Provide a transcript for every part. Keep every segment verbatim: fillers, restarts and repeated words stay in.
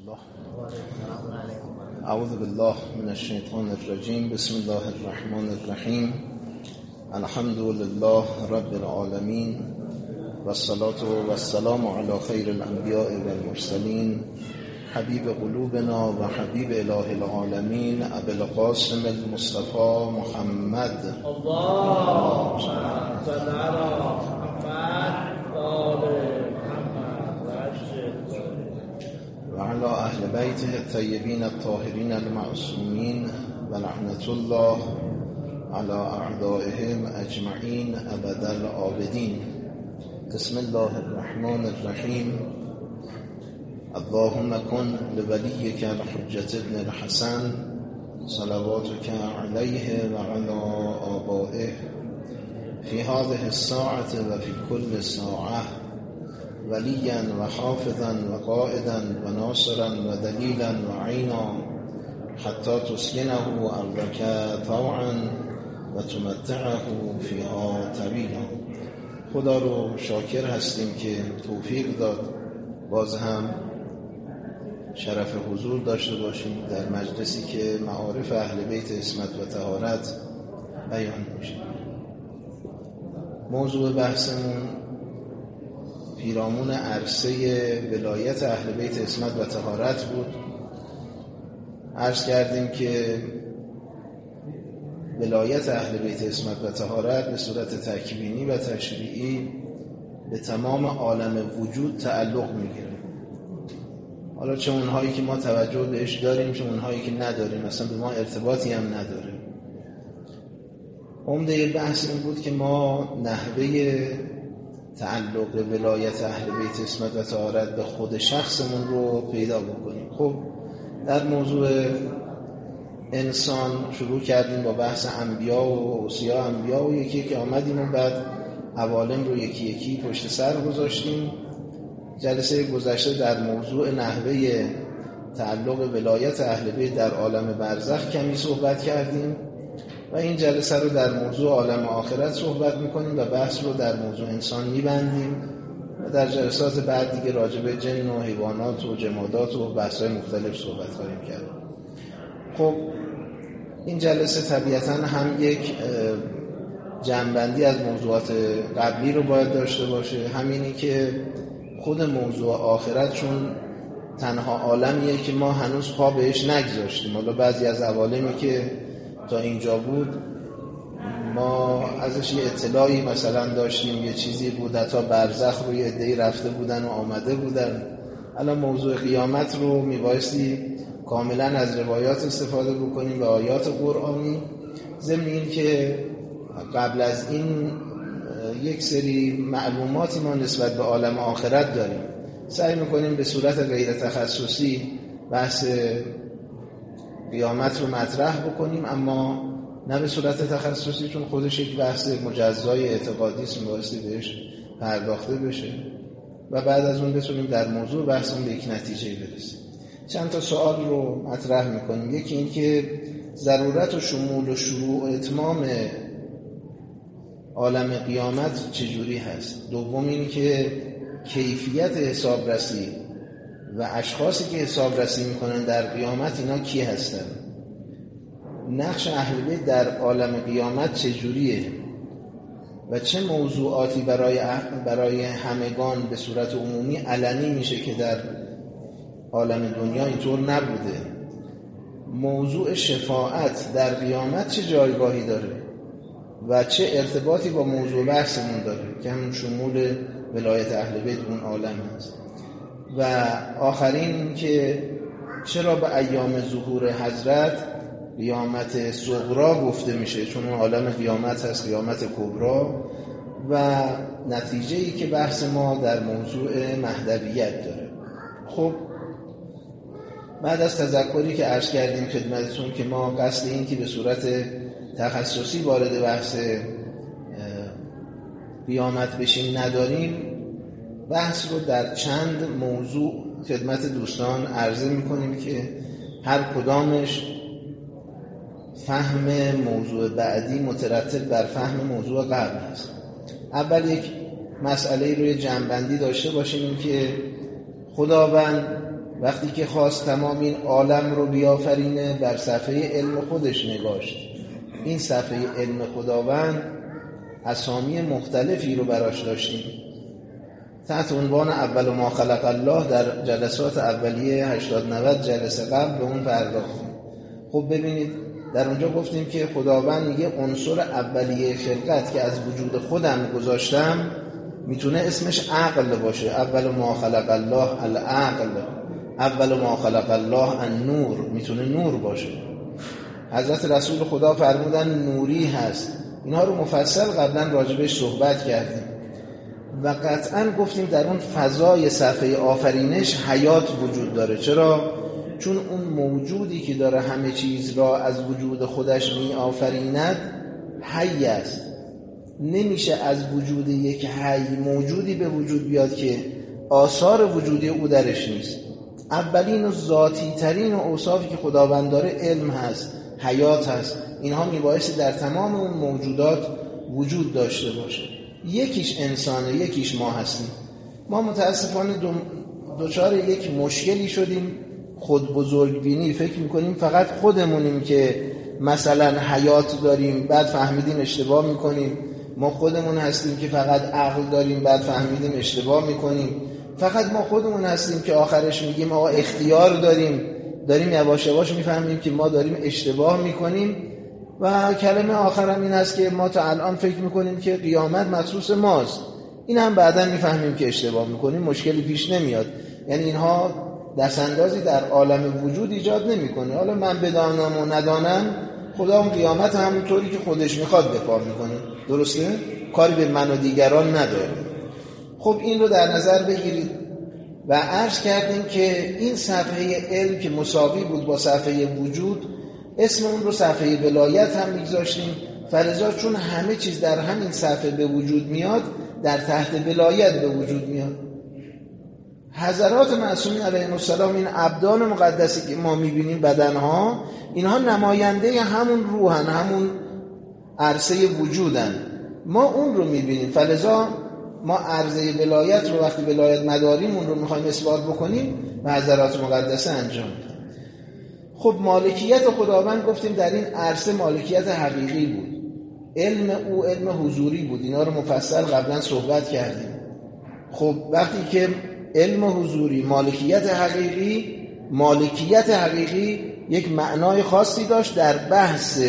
الله. اعوذ بالله من الشیطان الرجیم. بسم الله الرحمن الرحیم. الحمد لله رب العالمین و الصلاة و السلام علی خیر الانبیاء و المرسلین حبیب قلوبنا و حبیب اله العالمین ابی القاسم المصطفى محمد. اللهم صل علی محمد و آل و علی اهل بیته الطیبین الطاهرین المعصومین و لعنة الله علی اعدائهم اجمعین ابد الآبدین. بسم الله الرحمن الرحیم. اللهم کن لولیک الحجة ابن الحسن صلواتک علیه و علی آبائه فی هذه الساعة و فی کل ساعة ولیا و حافظا و قائدا و ناصرا و دلیلا و عینا حتی تسکنه ارضک طوعا و تمتعه فیها طویلا. خدا رو شاکر هستیم که توفیق داد باز هم شرف حضور داشته باشیم در مجلسی که معارف اهل بیت عصمت و طهارت بیان میشه. موضوع بحثمون پیرامون عرصه ولایت اهل بیت عصمت و طهارت بود. عرض کردیم که ولایت اهل بیت عصمت و طهارت به صورت تکوینی و تشریعی به تمام عالم وجود تعلق میگیره. حالا چه اونهایی که ما توجه بهش داریم چه اونهایی که نداریم، اصلا به ما ارتباطی هم نداره. عمده بحث این بود که ما نحوه تعلق ولایت اهل بیت عصمت و طهارت به خود شخصمون رو پیدا بکنیم. خب در موضوع انسان شروع کردیم با بحث انبیا و اوصیا انبیا و یکی که آمدیم و بعد عوالم رو یکی یکی پشت سر گذاشتیم. جلسه گذشته در موضوع نحوه تعلق ولایت اهل بیت در عالم برزخ کمی صحبت کردیم و این جلسه رو در موضوع عالم آخرت صحبت میکنیم و بحث رو در موضوع انسان میبندیم و در جلسات بعد دیگه راجع به جن و حیوانات و جمادات و بحث‌های مختلف صحبت خواهیم کرد. خب این جلسه طبیعتاً هم یک جنبندی از موضوعات قبلی رو باید داشته باشه، همینی که خود موضوع آخرت چون تنها عالمیه که ما هنوز پا بهش نگذاشتیم. حالا بعضی از عوالمی که تا اینجا بود ما ازش یه اطلاعی مثلا داشتیم، یه چیزی بود، حتی برزخ رو یه عده‌ای رفته بودن و آمده بودن. الان موضوع قیامت رو میبایستی کاملا از روایات استفاده بکنیم و آیات قرآنی، ضمن این که قبل از این یک سری معلوماتی ما نسبت به عالم آخرت داریم. سعی میکنیم به صورت غیر تخصصی بحث قیامت رو مطرح بکنیم، اما نه به صورت تخصصی، چون خودش یک بحث مجزای اعتقادی است، میبایستی بهش پرداخته بشه و بعد از اون بتونیم در موضوع بحثمون به یک نتیجه برسیم. چند تا سوال رو مطرح میکنیم. یکی این که ضرورت و شمول و شروع و اتمام عالم قیامت چجوری هست. دوم این که کیفیت حسابرسی و اشخاصی که حسابرسی میکنن در قیامت اینا کی هستن. نقش اهل بیت در عالم قیامت چجوریه و چه موضوعاتی برای برای همگان به صورت عمومی علنی میشه که در عالم دنیا اینطور نبوده. موضوع شفاعت در قیامت چه جایگاهی داره و چه ارتباطی با موضوع بحثمون داره که همون شمول ولایت اهل بیت اون عالم هست. و آخرین که چرا به ایام ظهور حضرت قیامت صغرا گفته میشه، چون اون عالم قیامت هست قیامت کبرا، و نتیجه‌ای که بحث ما در موضوع مهدویت داره. خب بعد از تذکری که عرض کردیم خدمتتون که ما قصد این که به صورت تخصصی وارد بحث قیامت بشیم نداریم، بحث رو در چند موضوع خدمت دوستان عرضه میکنیم که هر کدامش فهم موضوع بعدی مترتب بر فهم موضوع قبل است. اول یک مسئله روی جنبندی داشته باشیم که خداوند وقتی که خواست تمام این عالم رو بیافرینه بر صفحه علم خودش نگاشت. این صفحه علم خداوند اسامی مختلفی رو براش داشتیم. تحت عنوان اول ما خلق الله در جلسات اولیه هشتاد نود جلسه قبل به اون پرداختیم. خب ببینید در اونجا گفتیم که خداوند میگه عنصر اولیه خلقت که از وجود خودم گذاشتم میتونه اسمش عقل باشه. اول ما خلق الله العقل، اول ما خلق الله النور، میتونه نور باشه. حضرت رسول خدا فرمودن نوری هست. اینها رو مفصل قبلا راجبش صحبت کردیم و قطعا گفتیم در اون فضای صفحه آفرینش حیات وجود داره. چرا؟ چون اون موجودی که داره همه چیز را از وجود خودش می آفریند حی است. نمیشه از وجود یک حی موجودی به وجود بیاد که آثار وجودی او درش نیست. اولین و ذاتی ترین و اوصافی که خداوند داره علم هست، حیات هست. اینها میبایستی در تمام اون موجودات وجود داشته باشه. یکیش انسانه، یکیش ما هستیم. ما متاسفانه دوچار یک مشکلی شدیم، خود بزرگ بینی. فکر میکنیم فقط خودمونیم که مثلا حیات داریم، بعد فهمیدیم اشتباه میکنیم. ما خودمون هستیم که فقط عقل داریم، بعد فهمیدیم اشتباه میکنیم. فقط ما خودمون هستیم که آخرش میگیم آقا اختیار داریم، داریم یواش یواش میفهمیم که ما داریم اشتباه میکنیم. و کلمه آخرم این است که ما تا الان فکر میکنیم که قیامت مخصوص ماست. این هم بعدا میفهمیم که اشتباه میکنیم، مشکلی پیش نمیاد. یعنی اینها دستاندازی در عالم وجود ایجاد نمیکنه. حالا من بدانم و ندانم، خدا اون قیامت همونطوری که خودش میخواد بپا میکنه. درسته؟ کاری به من و دیگران نداره. خب این رو در نظر بگیرید و عرض کردیم که این صفحه علم که مساوی بود با صفحه وجود، اسم اون رو صفحه ولایت هم میگذاشتیم. فلذا چون همه چیز در همین صفحه به وجود میاد، در تحت ولایت به وجود میاد. حضرات معصومین علیهم السلام، این ابدان مقدسی که ما میبینیم، بدنها، اینها نماینده همون روحن، همون عرصه وجودن. ما اون رو میبینیم. فلذا ما عرضه ولایت رو وقتی ولایت مداریم اون رو میخوایم اثبات بکنیم و حضرات مقدسه انجام بدیم. خب مالکیت خداوند گفتیم در این عرصه مالکیت حقیقی بود. علم او علم حضوری بود. اینا رو مفصل قبلا صحبت کردیم. خب وقتی که علم حضوری، مالکیت حقیقی، مالکیت حقیقی یک معنای خاصی داشت. در بحث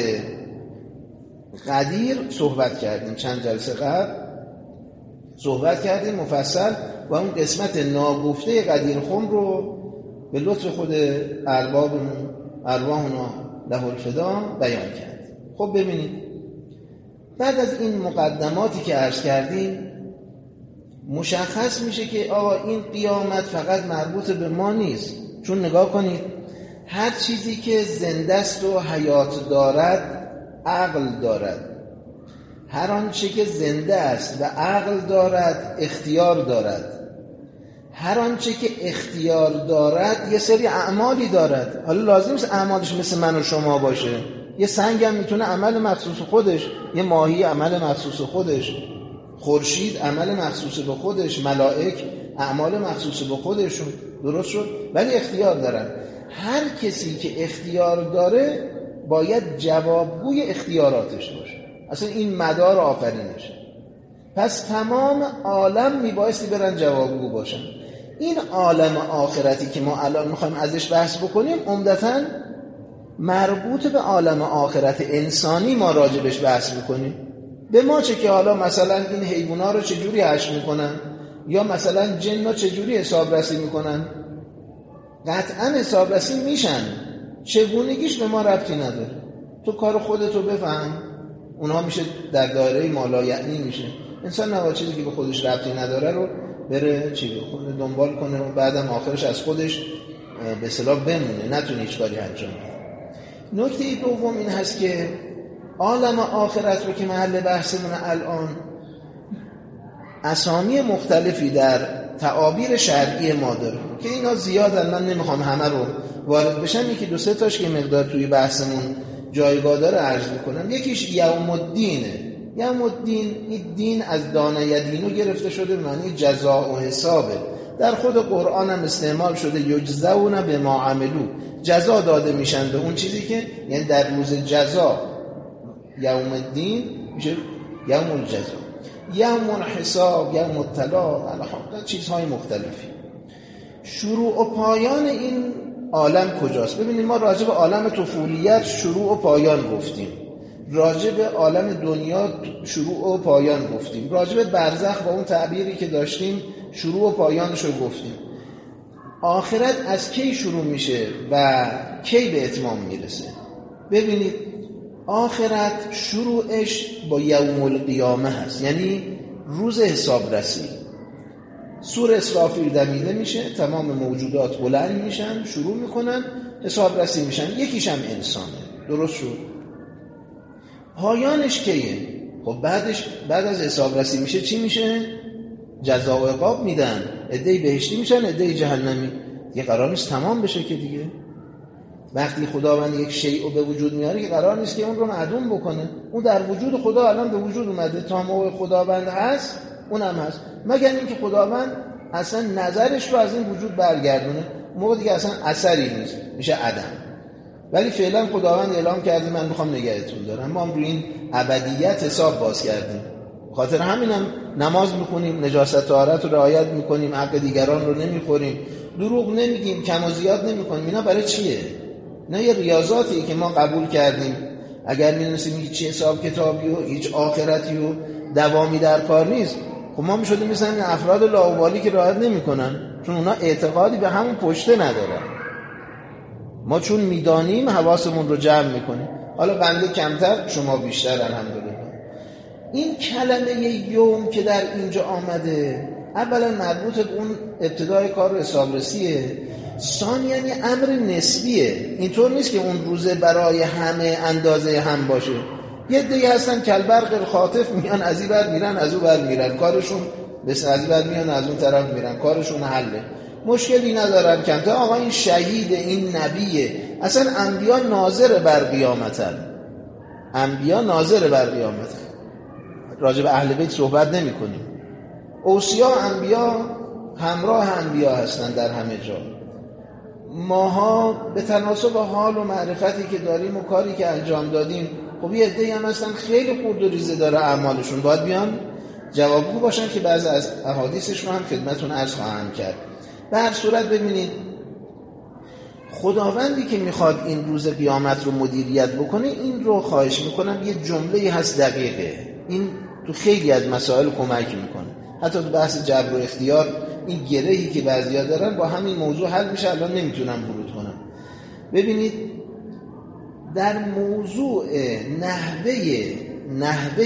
قدیر صحبت کردیم، چند جلسه قبل صحبت کردیم مفصل و اون قسمت ناگفته قدیر خم رو به لطف خود اربابمون ارواحنا له الفدا بیان کرد. خب ببینید بعد از این مقدماتی که عرض کردیم مشخص میشه که آقا این قیامت فقط مربوط به ما نیست. چون نگاه کنید هر چیزی که زنده است و حیات دارد عقل دارد. هر آنچه که زنده است و عقل دارد اختیار دارد. هر آنچه که اختیار دارد یه سری اعمالی دارد. حالا لازم نیست اعمالش مثل من و شما باشه. یه سنگ هم میتونه عمل مخصوص خودش، یه ماهی عمل مخصوص خودش، خورشید عمل مخصوص به خودش، ملائک اعمال مخصوص به خودشون. درست شد؟ ولی اختیار دارن. هر کسی که اختیار داره باید جوابگوی اختیاراتش باشه. اصلا این مدار آفرینشه. پس تمام عالم میبایستی برن جوابگو باشن. این عالم آخرتی که ما الان میخوایم ازش بحث بکنیم عمدتاً مربوط به عالم آخرت انسانی ما راجبش بحث میکنیم. به ما چه که حالا مثلا این حیونا رو چجوری حشر میکنن یا مثلا جن‌ها چجوری حسابرسی میکنن، قطعا حسابرسی میشن. چگونگیش به ما ربطی نداره. تو کار خودتو بفهم، اونها میشه در دایره مالایعنی میشه. انسان نباید چیزی که به خودش ربطی نداره رو بره چی بکنه دنبال کنه و بعدم آخرش از خودش به اصطلاح بمونه، نتونه هیچ کاری انجام بده. نکته دوم این هست که عالم آخرت رو که محل بحثمون الان اسامی مختلفی در تعابیر شرعی ما داره که اینا زیادن، من نمیخوام همه رو وارد بشم. یکی دو سه تاش که مقدار توی بحثمون جایگاه داره عرض میکنم. یکیش یوم الدینه. یوم الدین، این دین از دانه دینو گرفته شده به معنی جزا و حسابه. در خود قرآن هم استعمال شده یجزون بما عملو، جزا داده میشن به اون چیزی که، یعنی در روز جزا یوم الدین میشه یوم الجزا، یوم الحساب، یوم الطلاق، الحق، چیزهای مختلفی. شروع و پایان این عالم کجاست؟ ببینید ما راجع به عالم طفولیت شروع و پایان گفتیم، راجع به عالم دنیا شروع و پایان گفتیم، راجع به برزخ با اون تعبیری که داشتیم شروع و پایانش رو گفتیم. آخرت از کی شروع میشه و کی به اتمام میرسه؟ ببینید آخرت شروعش با یوم القیامه هست، یعنی روز حساب رسی. سور اسرافیل دمیده میشه، تمام موجودات بلند میشن، شروع میکنن حساب رسی میشن، یکیش هم انسانه. درست شد؟ پایانش کیه؟ خب بعدش بعد از حساب رسی میشه چی میشه؟ جزا و عقاب میدن، عده‌ای بهشتی میشن، عده‌ای جهنمی. دیگه قرار نیست تمام بشه که دیگه. وقتی خداوند یک شیء رو به وجود میاره که قرار نیست که اون رو معدوم بکنه. اون در وجود خدا الان به وجود اومده، تا موقع خداوند هست اونم هست، مگر اینکه خداوند اصلا نظرش رو از این وجود برگردونه، موقع دیگه اصلا اثری نیست، میشه عدم. ولی فعلا خداوند اعلام کرده من میخوام نگهتون دارم. ما هم روی این ابدیت حساب باز کردیم، خاطر همینم نماز میخونیم، نجاست طهارت رو رعایت میکنیم، حق دیگران رو نمیخوریم، دروغ نمیگیم، کم و زیاد نمیکنیم. اینا برای چیه؟ نه یه ریاضاتی که ما قبول کردیم. اگر می‌دونستیم هیچ حساب کتابی و هیچ آخرتی و دوامی در کار نیست، خب ما می‌شدیم مثلا این افراد لاابالی که رعایت نمی‌کنن، چون اونا اعتقادی به همون پشته ندارن. ما چون میدانیم حواسمون رو جمع می‌کنیم. حالا بنده کمتر، شما بیشتر، الحمدلله. این کلمه یوم که در اینجا آمده، اولا مربوط به اون ابتدای کار و حسابرسیه، ثانیاً یعنی امر نسبیه. اینطور نیست که اون روزه برای همه اندازه هم باشه. یه دیگه هستن کلبرق الخاطف، میان از این بر میرن از اون بر میرن، کارشون بس از این بر میان از اون طرف میرن، کارشون حله، مشکلی ندارن. کمتر آقا این شهید، این نبیه. اصلا انبیا ناظر بر قیامتن، انبیا ناظر بر قیامتن. راجع به اهل بیت صحبت نمی کنیم. اوصیا انبیا همراه انبیا هستن در همه جا. ماها به تناسب حال و معرفتی که داریم و کاری که انجام دادیم، خب یه عده‌ای هم هستن خیلی خورد و ریزه داره اعمالشون، باید بیان جوابگو باشن که بعضی از احادیثش رو هم خدمتتون عرض خواهم کرد. به هر صورت ببینید خداوندی که میخواد این روز قیامت رو مدیریت بکنه، این رو خواهش میکنم یه جمله‌ای هست دقیقه، این تو خیلی از مسائل کمک میکنه. حتی تو بحث جبر و اختیار این گرهی که بعضیا دارن با همین موضوع حل میشه. الان نمیتونم ورود کنم. ببینید در موضوع نحوه نحوه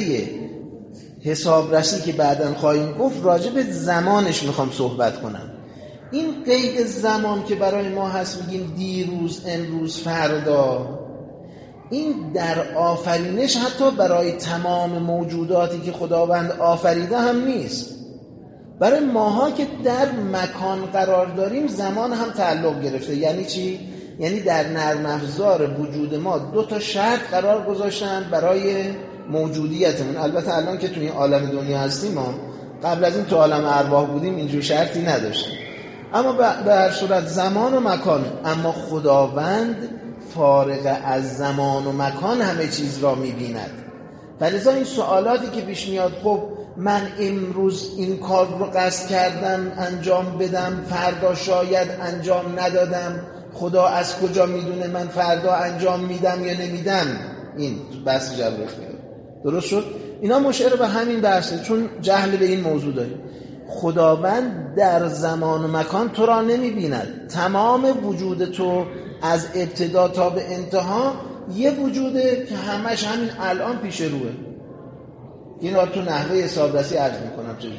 حسابرسی که بعداً خواهیم گفت، راجع به زمانش میخوام صحبت کنم. این قید زمان که برای ما هست، میگیم دیروز، امروز، فردا، این در آفرینش حتی برای تمام موجوداتی که خداوند آفریده هم نیست. برای ماها که در مکان قرار داریم زمان هم تعلق گرفته. یعنی چی؟ یعنی در نرم افزار وجود ما دو تا شرط قرار گذاشتن برای موجودیتمون. البته الان که توی عالم دنیا هستیم، ما قبل از این تو عالم ارواح بودیم اینجور شرطی نداشتیم. اما به هر صورت زمان و مکان، اما خداوند فارغ از زمان و مکان همه چیز را می‌بیند. فلذا این سوالاتی که پیش میاد، خب من امروز این کار رو قصد کردم انجام بدم، فردا شاید انجام ندادم، خدا از کجا میدونه من فردا انجام میدم یا نمیدم؟ این بحث جبر اختیار. درست شد؟ اینا مشعر به همین بحثه، چون جهل به این موضوع داریم. خداوند در زمان و مکان تو را نمیبیند. تمام وجود تو از ابتدا تا به انتها یه وجوده که همش همین الان پیش روه. این را تو نحوه حسابرسی عرض میکنم چجوری.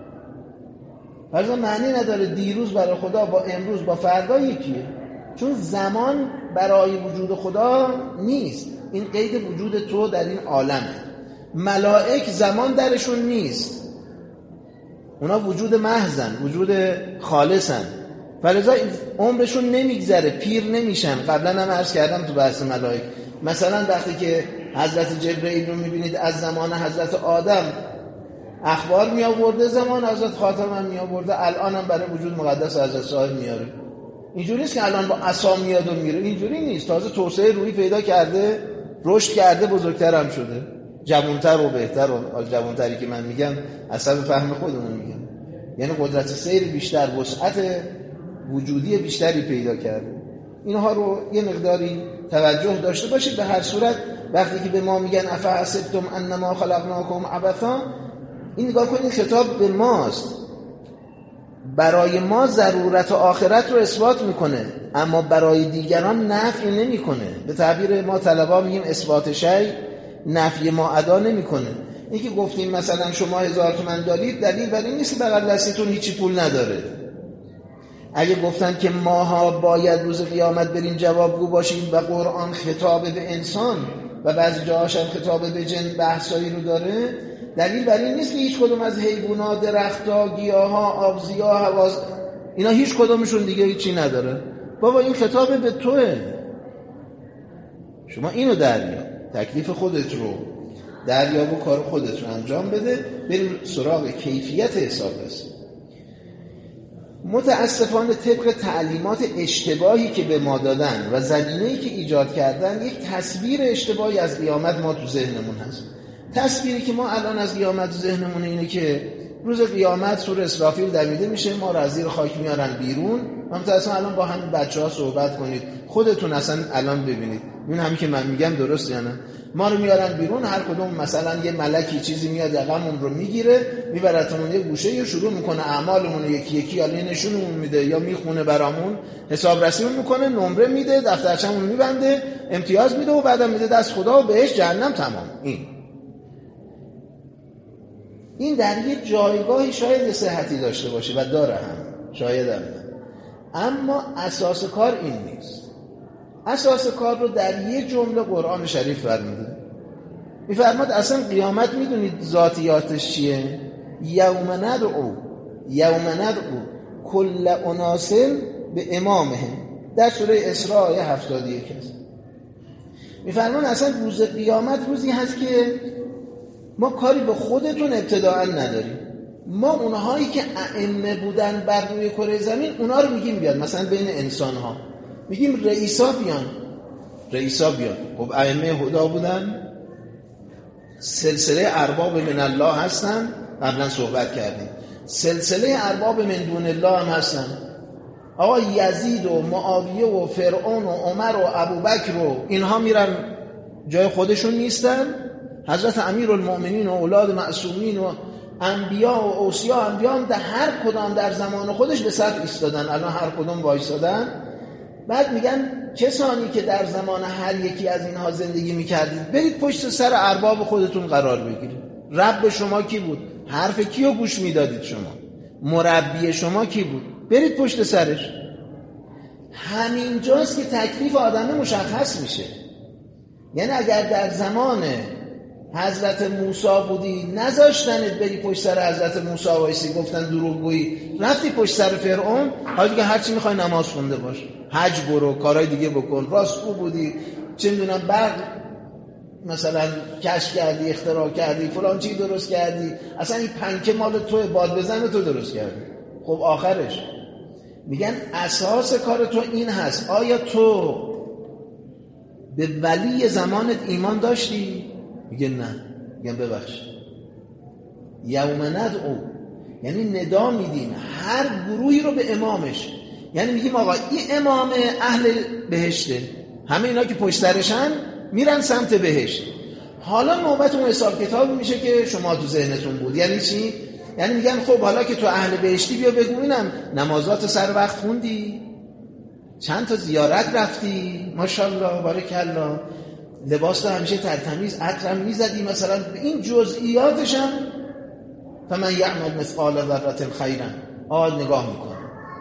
فرضاً معنی نداره دیروز برای خدا با امروز با فردا یکیه، چون زمان برای وجود خدا نیست. این قید وجود تو در این عالمه. ملائک زمان درشون نیست، اونا وجود محضن، وجود خالصن، فلذا عمرشون نمیگذره، پیر نمیشن. قبلا هم عرض کردم تو بحث ملائک، مثلا وقتی که حضرت جبرئیل رو میبینید از زمان حضرت آدم اخبار می آورده، زمان حضرت خاتم هم می آورده، الان هم برای وجود مقدس حضرت صاحب میاره. اینجوری نیست که الان با عصا میاد و میره، اینجوری نیست. تازه توسعه روحی پیدا کرده، رشد کرده، بزرگتر هم شده، جوانتر و بهتر. و جوانتری که من میگم اصلا فهم خودمون میگم، یعنی قدرت سیر بیشتر، وسعت وجودی بیشتری پیدا کرده. اینها رو یه مقداری توجه داشته باشید. به هر صورت وقتی که به ما میگن افحسبتم انما خلقناکم عبثا، این نگاه کنید خطاب به ماست، برای ما ضرورت آخرت رو اثبات میکنه اما برای دیگران نفی نمیکنه. به تعبیر ما طلبا میگیم اثبات شیء نفی ما ادا نمیکنه. این که گفتیم مثلا شما هزار تومن دارید، دلیل بر این نیست که بغل دستتون هیچی پول نداره. اگه گفتن که ماها باید روز قیامت بریم جوابگو باشیم و قرآن خطاب به انسان و بعضی جاهاش هم خطاب به جن بحثایی رو داره، دلیل بر این نیست که هیچ کدوم از حیوانات، درخت‌ها، گیاها، آبزی‌ها، حواس، اینا هیچ کدومشون دیگه هیچی نداره. بابا این خطاب به توه، شما اینو دریاب، تکلیف خودت رو دریاب و کار خودت رو انجام بده. بریم سراغ کیفیت حساب رسی. متاسفانه طبق تعلیمات اشتباهی که به ما دادن و زمینه‌ای که ایجاد کردن، یک تصویر اشتباهی از قیامت ما تو ذهنمون هست. تصویری که ما الان از قیامت تو ذهنمون اینه که روز قیامت سور اسرافیل دمیده میشه، ما رو از زیر خاک میارن بیرون. متأسفانه الان با همین بچه‌ها صحبت کنید، خودتون اصلا الان ببینید این همین که من میگم درست یا نه. ما رو میارن بیرون، هر کدوم مثلا یه ملکی چیزی میاد یقمون رو میگیره، میبرتمون یه گوشه یا شروع میکنه اعمالمون رو یکی یکی یا نشونمون میده یا میخونه برامون، حساب رسیمون میکنه، نمره میده، دفترچه‌مون میبنده، امتیاز میده و بعدم میده دست خدا و بهش جهنم. تمام. این این در یه جایگاهی شاید صحتی داشته باشه و داره هم، شاید هم نه. اما اساس کار این نیست. اساس کار رو در یه جمله قرآن شریف فرموده. میفرماد اصلا قیامت میدونید ذاتیاتش چیه؟ یوم ندعو یوم ندعو کل اناس به امامهم، در سوره اسراء آیه هفتاد و یک است. میفرمان اصلا روز قیامت روزی هست که ما کاری به خودتون ابتداعا نداریم. ما اونهایی که ائمه بودن بر روی کره زمین، اونا رو میگیم بیاد. مثلا بین انسان ها میگیم رئیسا بیان، رئیسا بیان. خب ائمه هدا بودن، سلسله ارباب من الله هستن، قبلا صحبت کردیم. سلسله ارباب من دون الله هم هستن. آقا یزید و معاویه و فرعون و عمر و ابوبکر و اینها میرن جای خودشون نیستن. حضرت امیرالمؤمنین و اولاد معصومین و انبیا و اوصیا، انبیا هم در هر کدام در زمان خودش به صف ایستادن، الان هر کدام وایسادن. بعد میگن کسانی که در زمان هر یکی از اینها زندگی میکردید، برید پشت سر ارباب خودتون قرار بگیرید. رب شما کی بود؟ حرف کیو گوش میدادید شما؟ مربی شما کی بود؟ برید پشت سرش. همینجاست که تکلیف آدم مشخص میشه. یعنی اگر در زمان حضرت موسی بودی، نذاشتنت بری پشت سر حضرت موسی وایسی، گفتن دروغگویی، رفتی پشت سر فرعون، حالا که هرچی میخوای نماز خونده باش، حج برو، کارهای دیگه بکن، راست خوب بودی، چه میدونم برق مثلا کشف کردی، اختراع کردی، فلان چی درست کردی، اصلا این پنکه مال توه، باد بزنه تو درست کردی. خب آخرش میگن اساس کار تو این هست. آیا تو به ولی زمانت ایمان داشتی؟ میگه نه. میگن ببخش. یوم ندعو یعنی ندا میدیم هر گروهی رو به امامش. یعنی میگیم آقا این امام اهل بهشته، همه اینا که پشت سرشن میرن سمت بهشت. حالا نوبت اون حساب کتاب میشه که شما تو ذهنتون بود. یعنی چی؟ یعنی میگن خب حالا که تو اهل بهشتی بیا بگو اینم نمازات سر وقت خوندی، چند تا زیارت رفتی، ماشاءالله بارک الله، لباس تو همیشه ترتمیز، عطرم میزدی، مثلا این جزئیاتش هم فمن یعمل مثقال ذره خیرا آد نگاه میکنه.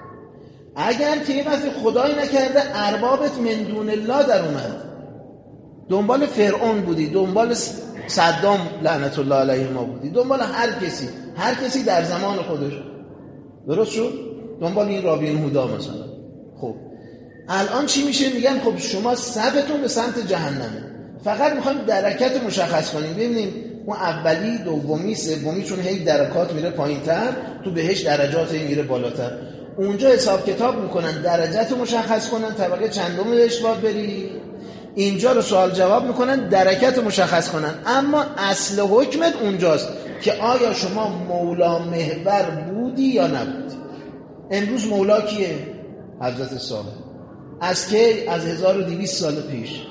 اگر که یه وقتی خدای نکرده اربابت من دون الله در اومد، دنبال فرعون بودی، دنبال صدام لعنت الله علیه ما بودی، دنبال هر کسی هر کسی در زمان خودش، درست شد؟ دنبال این رابین هودا مثلا. خب الان چی میشه؟ میگن خب شما صفتون به سمت جهنمه، فقط میخوایم درکت مشخص کنیم، ببینیم اون اولی، دومی، سومی، چون هی درکات میره پایین‌تر، تو بهش درجات هی میره بالاتر. اونجا حساب کتاب میکنن، درجات مشخص کنن، طبقه چندم بهش باید بری. اینجا رو سوال جواب میکنن، درکات مشخص کنن. اما اصل حکمت اونجاست که آیا شما مولا محور بودی یا نبودی. امروز مولا کیه؟ حضرت صاحب. از کی؟ از هزار و دویست سال پیش.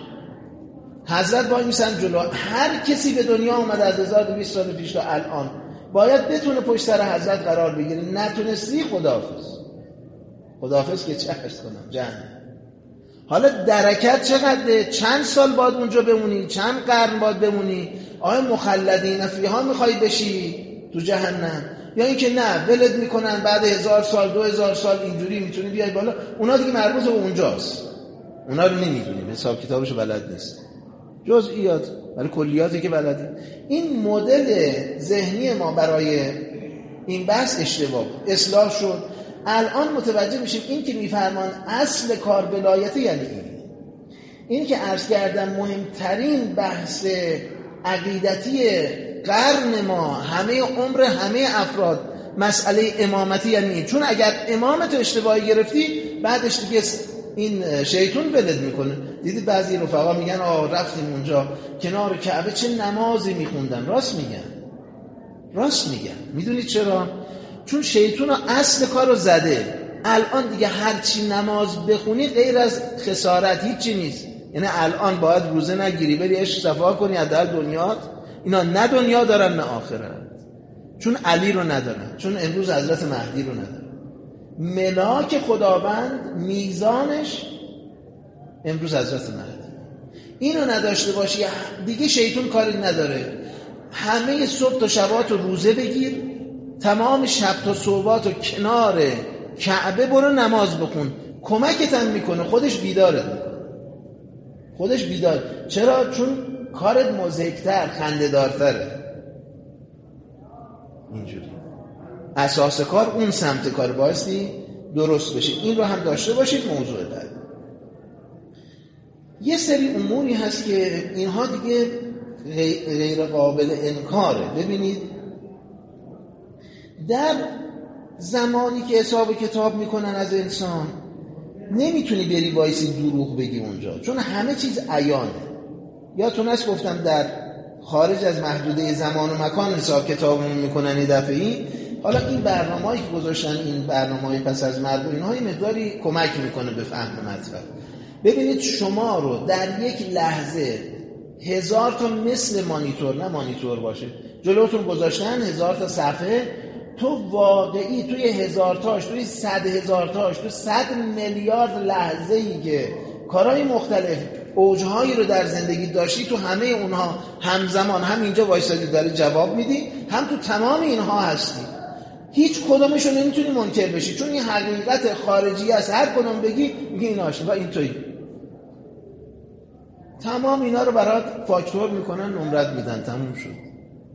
حضرت باید میسن جلو. هر کسی به دنیا اومده از هزار و دویست سال پیش تا الان باید بتونه پشت سر حضرت قرار بگیره. نتونستی خداحافظ. خداحافظ که چه عرض کنم جهنم. حالا درکت چقدره؟ چند سال باید اونجا بمونی؟ چند قرن باید بمونی؟ آیا مخلدین فیها میخوای بشی تو جهنم؟ یا اینکه نه ولد میکنن بعد هزار سال دو هزار سال اینجوری میتونی بیای بالا؟ اونا دیگه مربوط به اونجاست، اونا رو نمیدونیم، حساب کتابشو بلد نیست، جزئیات ولی کلیاتی که بلدیم. این مدل ذهنی ما برای این بحث اشتباه اصلاح شد. الان متوجه میشیم این که میفرمان اصل کار ولایت یعنی این این که عرض کردم مهمترین بحث عقیدتی قرن ما، همه عمر همه افراد، مسئله امامتی یعنی این. چون اگر امامت اشتباهی گرفتی بعدش دیگه این شیطان ولد میکنه. دیدید بعضی رفقا میگن آه رفتیم اونجا کنار کعبه چه نمازی میخوندن. راست میگن، راست میگن. میدونید چرا؟ چون شیطان اصل کار رو زده. الان دیگه هرچی نماز بخونی غیر از خسارت هیچی نیست. یعنی الان باید روزه نگیری، بری عشق صفا کنی حداقل دنیات. اینا نه دنیا دارن نه آخرت. چون علی رو ندارن، چون امروز حضرت مهدی رو ندارن. ملاک خداوند میزانش امروز حضرت مهدی. اینو نداشته باشی دیگه شیطان کاری نداره. همه صبح تا شبات رو روزه بگیر، تمام شب تا صبحات رو کنار کعبه برو نماز بخون. کمکت هم میکنه، خودش بیدارت میکنه، خودش بیدار. چرا؟ چون کارت مضحک‌تر، خنده‌دارتره. اینجوری اساس کار اون سمت کار بایستی درست بشه. این رو هم داشته باشید. موضوع بعد یه سری اموری هست که اینها دیگه غیر قابل انکاره. ببینید در زمانی که حساب کتاب میکنن از انسان نمیتونی بری وایسی دروغ بگی اونجا، چون همه چیز عیانه. یادتون هست گفتم در خارج از محدوده زمان و مکان حساب کتابمون میکنن یه دفعه‌ای. حالا این برنامه‌ای که گذاشتن، این برنامه‌های پس از مرگ، اینها یه مقداری کمک میکنه به فهم مطلب. ببینید شما رو در یک لحظه هزار تا مثل مانیتور، نه مانیتور باشه، جلوتون گذاشتن، هزار تا صفحه، تو واقعی توی هزار تاش، توی صد هزار تاش، توی صد میلیارد لحظه ای که کارهای مختلف اوجهایی رو در زندگی داشتی، تو همه اونها همزمان هم اینجا وایسادی داره جواب میدی، هم تو تمام اینها هستی. هیچ کدومش رو نمیتونی منکر بشی، چون این حقیقت خارجی است. هر کدوم بگی میگه این آشنا و این تویی. تمام اینا رو برات فاکتور میکنن، نمرت میدن، تموم شد.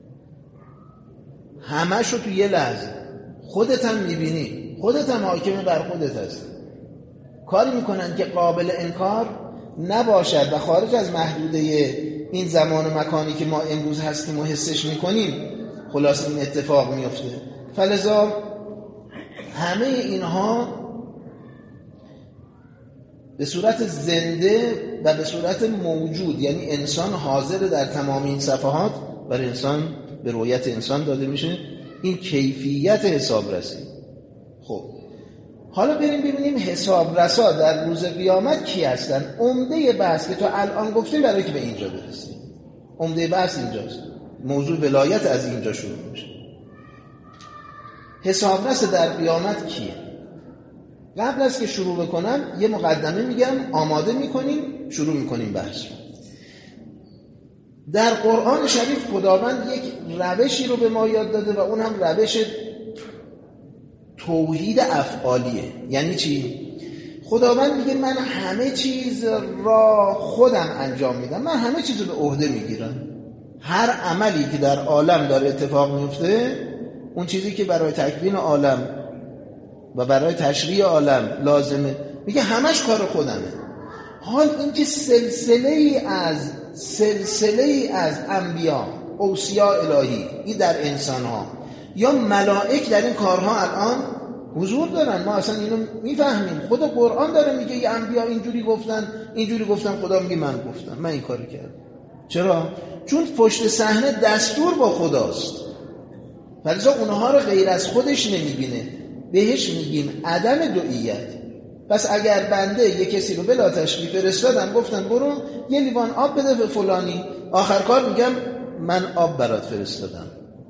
همش رو تو یه لحظه خودت هم میبینی، خودت هم حاکم بر خودت هستی. کاری میکنن که قابل انکار نباشد و خارج از محدوده این زمان و مکانی که ما امروز هستیم و حسش میکنیم خلاص این اتفاق میفته. فلذا همه اینها به صورت زنده و به صورت موجود، یعنی انسان حاضر در تمام این صفحات، برای انسان به رویت انسان داده میشه این کیفیت حسابرسی. خب حالا بریم ببینیم حسابرسا در روز قیامت کی هستن. عمده بحث که تو الان گفتیم برای که به اینجا برسیم، عمده بحث اینجاست. موضوع ولایت از اینجا شروع میشه. حسابرس در قیامت کیه؟ قبل از که شروع بکنم یه مقدمه میگم، آماده میکنیم، شروع میکنیم بحث. در قرآن شریف خداوند یک روشی رو به ما یاد داده و اون هم روش توحید افعالیه. یعنی چی؟ خداوند میگه من همه چیز را خودم انجام میدم، من همه چیز رو به عهده میگیرم. هر عملی که در عالم داره اتفاق میفته، اون چیزی که برای تکوین عالم و برای تشریع عالم لازمه، میگه همش کار خودمه. حال این که سلسله ای از سلسله ای از انبیا اوصیا الهی، این در انسان ها یا ملائک در این کارها الان حضور دارن. ما اصلا اینو میفهمیم. خود قرآن داره میگه یه انبیا اینجوری گفتن اینجوری گفتن، خدا میگه من گفتم، من این کارو کردم. چرا؟ چون پشت صحنه دستور با خداست، ولی اونها رو غیر از خودش نمیبینه. بهش میگیم عدم دعیت. پس اگر بنده یه کسی رو بلا تشبیه فرستادم، گفتم برو یه لیوان آب بده به فلانی، آخر کار میگم من آب برات فرستادم.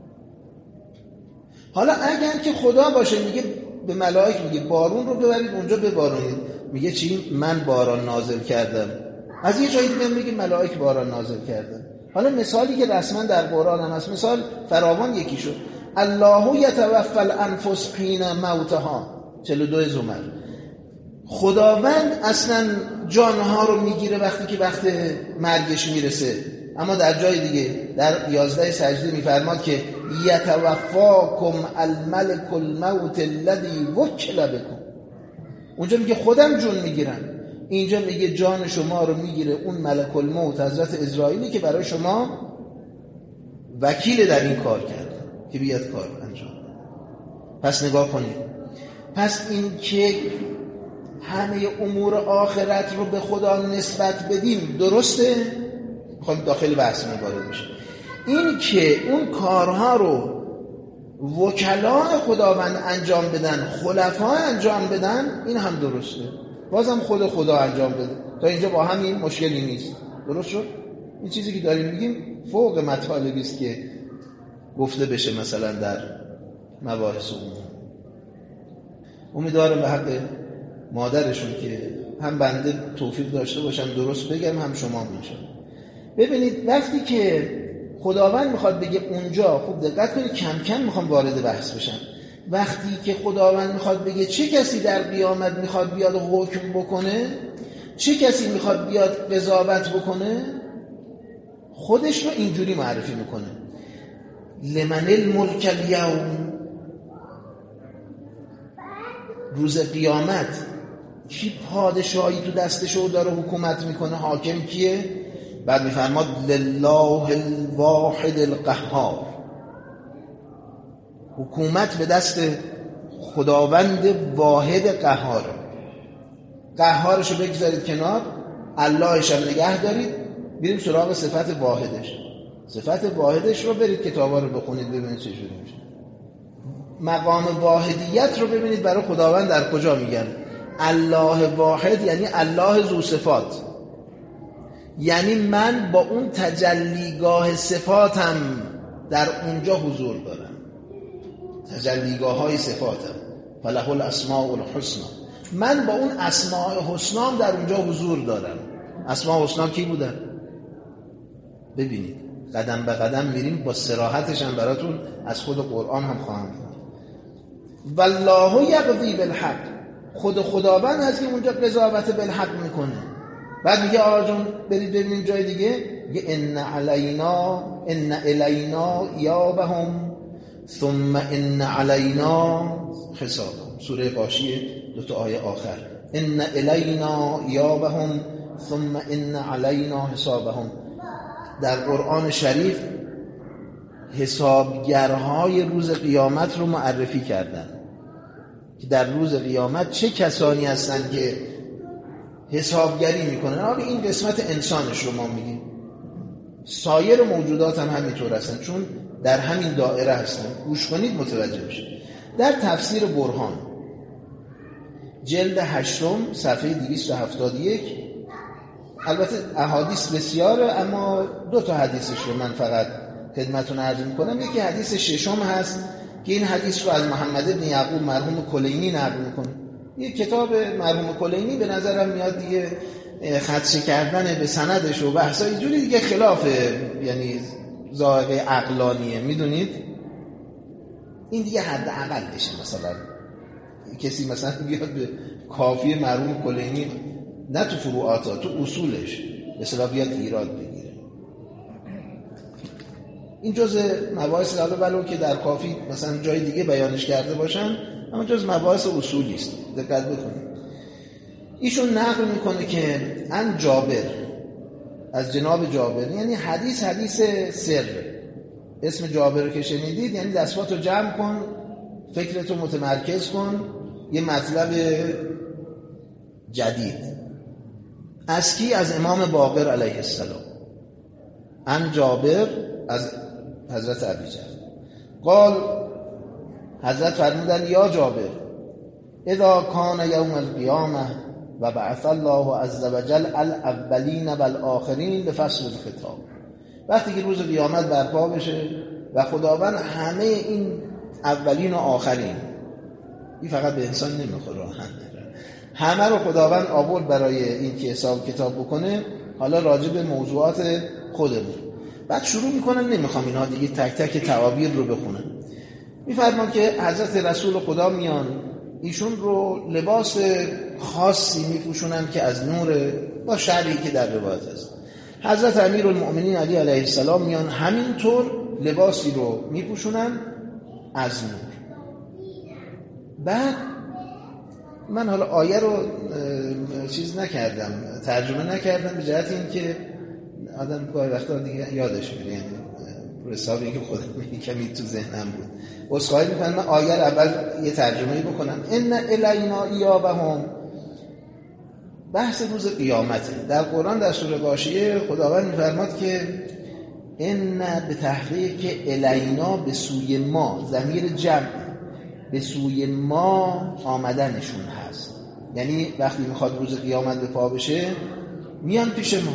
حالا اگر که خدا باشه میگه به ملائک میگه بارون رو ببرید اونجا ببارونید، میگه چی؟ من باران نازل کردم. از یه جایی دیگه میگه ملائک باران نازل کردن. حالا مثالی که رسما در قرآن هم هست، مثال فراوان یکی شد، الله یتوفی الانفس حین موتها، چهل و دو زمر. خداوند اصلا جانها رو میگیره وقتی که وقت مرگش میرسه، اما در جای دیگه در یازده سجده میفرماد که یتوفاکم الملک الموت الذی وکل بکم. اونجا میگه خودم جون میگیرم، اینجا میگه جان شما رو میگیره اون ملک الموت حضرت اسرائیلی که برای شما وکیل در این کار کرد که بیاد کار انجام. پس نگاه کنید، پس این که همه امور آخرت رو به خدا نسبت بدیم درسته؟ میخوایم داخل بحث وارد بشیم. این که اون کارها رو وکلای خداوند انجام بدن، خلفا انجام بدن، این هم درسته. بازم خود خدا انجام بده. تا اینجا با همین مشکلی نیست. درست شد؟ این چیزی که داریم میگیم فوق مطالبی است که گفته بشه مثلا در مباحث عمومی. امیدوارم به حق مادرشون که هم بنده توفیق داشته باشم درست بگم، هم شما میشم. ببینید وقتی که خداوند میخواد بگه اونجا، خوب دقت کنید، کم کم میخوام وارد بحث بشم. وقتی که خداوند میخواد بگه چه کسی در قیامت میخواد بیاد حکم بکنه، چه کسی میخواد بیاد قضاوت بکنه، خودش رو اینجوری معرفی میکنه: لمن الملک الیوم. روز قیامت کی پادشاهی تو دستشو داره حکومت میکنه؟ حاکم کیه؟ بعد میفرماد لله الواحد القهار. حکومت به دست خداوند واحد قهاره. قهارشو بگذارید کنار، اللهش هم نگه دارید، بریم سراغ صفت واحدش. صفت واحدش رو برید کتابا رو بخونید ببینید چه جوری میشه. مقام واحدیت رو ببینید برای خداوند در کجا میگن. الله واحد یعنی الله ذو صفات، یعنی من با اون تجلیگاه صفاتم در اونجا حضور دارم. تجلیگاه های صفاتم، فله الاسماء الحسنی، من با اون اسماء حسنام در اونجا حضور دارم. اسماء حسنا کی بودن؟ ببینید قدم به قدم میریم، با صراحتش هم براتون از خود قرآن هم خواهم گفت. والله یقضی بالحق، خود خداوند هست که اونجا قضاوت بالحق میکنه. بعد میگه آقا جون برید ببینید جای دیگه، میگه ان علینا ان الینا یابهم ثم ان علینا حسابهم. سوره غاشیه دو تا آیه آخر، ان الینا یابهم ثم ان علینا حسابهم. در قرآن شریف حسابگرهای روز قیامت رو معرفی کردن که در روز قیامت چه کسانی هستن که حسابگری میکنن. حالا این قسمت انسانش رو ما میگیم، سایر موجودات هم همینطور هستن چون در همین دایره هستن. گوش کنید متوجه بشید. در تفسیر برهان جلد هشتم صفحه دویست و هفتاد و یک، البته احادیث بسیاره اما دو تا حدیثش رو من فقط خدمتتون عرض میکنم. یکی حدیث ششم هست که این حدیث رو از محمد بن یعقوب مرحوم کلینی نقل میکنه. یک کتاب مرحوم کلینی به نظرم میاد دیگه خدشه کردن به سندش و بحثا اینجوری دیگه خلاف یعنی ذائقه عقلانیه، میدونید این دیگه حد اقلشه. مثلا کسی مثلا بیاد به کافی مرحوم کلینی، نه تو فروعاتا، تو اصولش مثلا بیاد ایراد بگیره. این جز مباحث حالا ولو که در کافی مثلا جای دیگه بیانش کرده باشن، اما جز مباحث اصولی است. دقت بکنید. ایشون نقل میکنه که ان جابر، از جناب جابر، یعنی حدیث حدیث سر، اسم جابر که شنیدید یعنی دستاتو جمع کن، فکرتو متمرکز کن، یه مطلب جدید. از کی؟ از امام باقر علیه السلام. ان جابر از حضرت ابوجهل قال، حضرت فرمودن یا جابر اذا کان یوم القیامه و بعث الله عز وجل الاولین والآخرین به فصل الخطاب. وقتی که روز قیامت برپا بشه و خداوند همه این اولین و آخرین، این فقط به انسان نمیخوره، همه رو خداوند آورد برای این که حساب کتاب بکنه، حالا راجع به موضوعات خودمون. بعد شروع میکنن، نمیخوام اینها دیگه تک تک تعابیر رو بخونن، میفرمان که حضرت رسول خدا میان، ایشون رو لباس خاصی میپوشونن که از نور، با شرحی که در روایت است. حضرت امیرالمؤمنین علی علیه السلام میان همینطور لباسی رو میپوشونن از نور. بعد من حالا آیه رو چیز نکردم، ترجمه نکردم، به جهت این که آدم گاهی وقتا دیگه یادش میره، یعنی رو حسابی که خودم کمی تو ذهنم بود. عذرخواهی میکنم، من آیه رو اول یه ترجمه‌ای بکنم. ان الینا ایابهم، بحث روز قیامته. در قرآن در سوره غاشیه خداوند میفرماد که ان، به تحقیق که الینا به سوی ما، ضمیر جمع به سوی ما آمدنشون هست، یعنی وقتی میخواد روز قیامت به پا بشه میان پیش ما،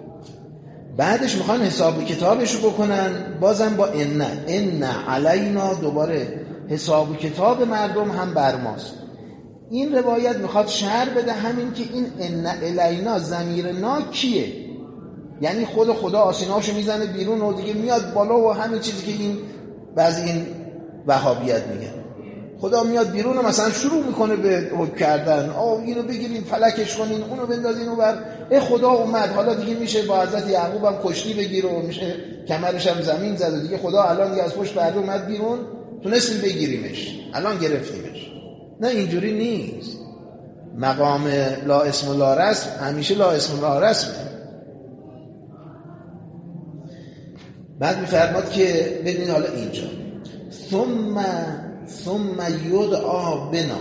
بعدش میخوان حساب کتابشو بکنن، بازم با ان ان علینا، دوباره حساب کتاب مردم هم بر ماست. این روایت میخواد شرح بده همین که این ان الینا ضمیر نا کیه، یعنی خود خدا آسیناشو میزنه بیرون و دیگه میاد بالا و همین چیزی که این بعضی این وهابیت میگن، خدا میاد بیرون و مثلا شروع میکنه به حکم کردن، آه اینو بگیرین فلکش کنین، اونو بندازین اونور، ای خدا اومد، حالا دیگه میشه با حضرت یعقوب هم کشتی بگیره و میشه کمرش هم زمین زد و دیگه خدا الان دیگه از پشت پرده اومد بیرون، تونستیم بگیریمش، الان گرفتیمش. نه، اینجوری نیست. مقام لا اسم و لا رسم همیشه لا اسم و لا رسمه. بعد میفرماد که ببینید حالا اینجا ثم ثم یدعا بنا،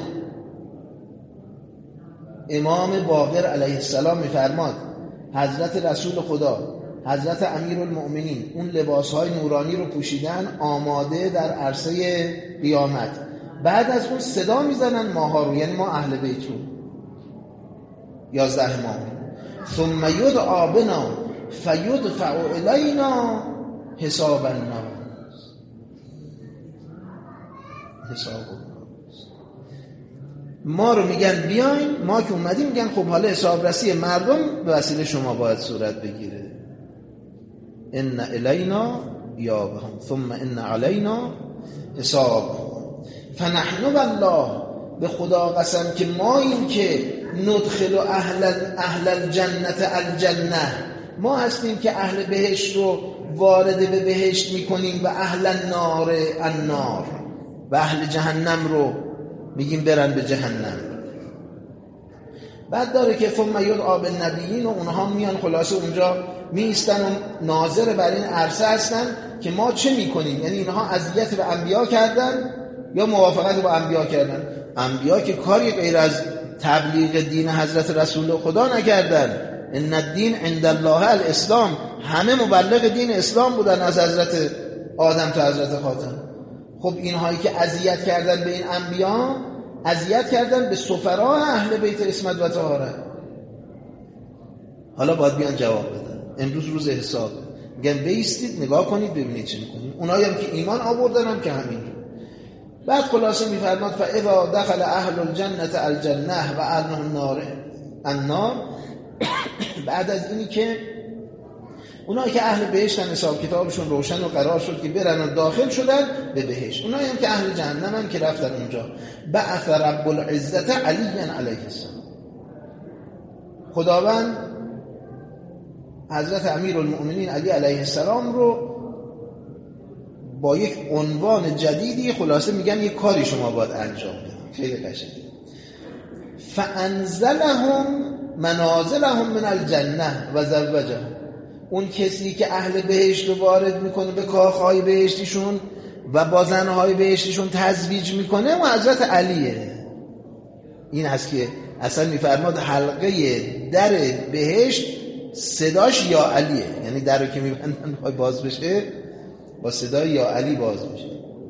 امام باقر علیه السلام میفرماد حضرت رسول خدا، حضرت امیرالمؤمنین اون لباسهای نورانی رو پوشیدن، آماده در عرصه قیامت. بعد از اون صدا میزنن ماها رو، یعنی ما اهل بیت رو، یازده ماه. ثم یدعا بنا فیدفع الینا حساب الناس، حساب الناس. ما رو میگن بیاین، ما که اومدیم میگن خب حالا حساب رسی مردم به وسیله شما باید صورت بگیره. ان الینا یابهم ثم ان علینا حساب. فنحن والله، به خدا قسم که ما این که ندخل اهل اهل الجنت الجنه، ما هستیم که اهل بهشت رو وارد به بهشت میکنیم و اهل النار النار، و اهل جهنم رو میگیم برن به جهنم. بعد داره که ثم یدعا بالنبیین، و اونها میان خلاصه اونجا میستن و ناظر بر این عرصه هستن که ما چه میکنیم، یعنی اینها اذیت به انبیا کردن یا موافقت با انبیا کردن. انبیا که کاری غیر از تبلیغ دین حضرت رسول خدا نکردن. ان الدین عند الله الاسلام، همه مبلغ دین اسلام بودن از حضرت آدم تا حضرت خاتم. خب اینهایی که اذیت کردن به این انبیا، اذیت کردن به سفرا اهل بیت عصمت و طهارت. حالا باید بیان جواب بدن. امروز روز حساب، میگن بیستید نگاه کنید ببینید چه میکنید. اونایی هم که ایمان آوردن هم که همین. بعد خلاصه میفرماد فاذا دخل اهل الجنه الجنه و اهل النار النار. بعد از اینی که اونایی که اهل بهشتن حساب کتابشون روشن و قرار شد که برن و داخل شدن به بهشت، اونایی هم که اهل جهنم هم که رفتن اونجا، بعث رب العزت علی علیه السلام، خداوند حضرت امیرالمؤمنین علی علیه السلام رو با یک عنوان جدیدی خلاصه میگن یک کاری شما باید انجام بدید. خیلی قشنگه. فانزلهم منازلهم من الجنه و زوجهم، اون کسی که اهل بهشت رو وارد میکنه به کاخهای بهشتیشون و با زنهای بهشتیشون تزویج میکنه اون حضرت علیه. این هست که اصلا میفرماد حلقه در بهشت صداش یا علیه، یعنی در رو که میبندن بخوای باز بشه با صدای یا علی باز میشه.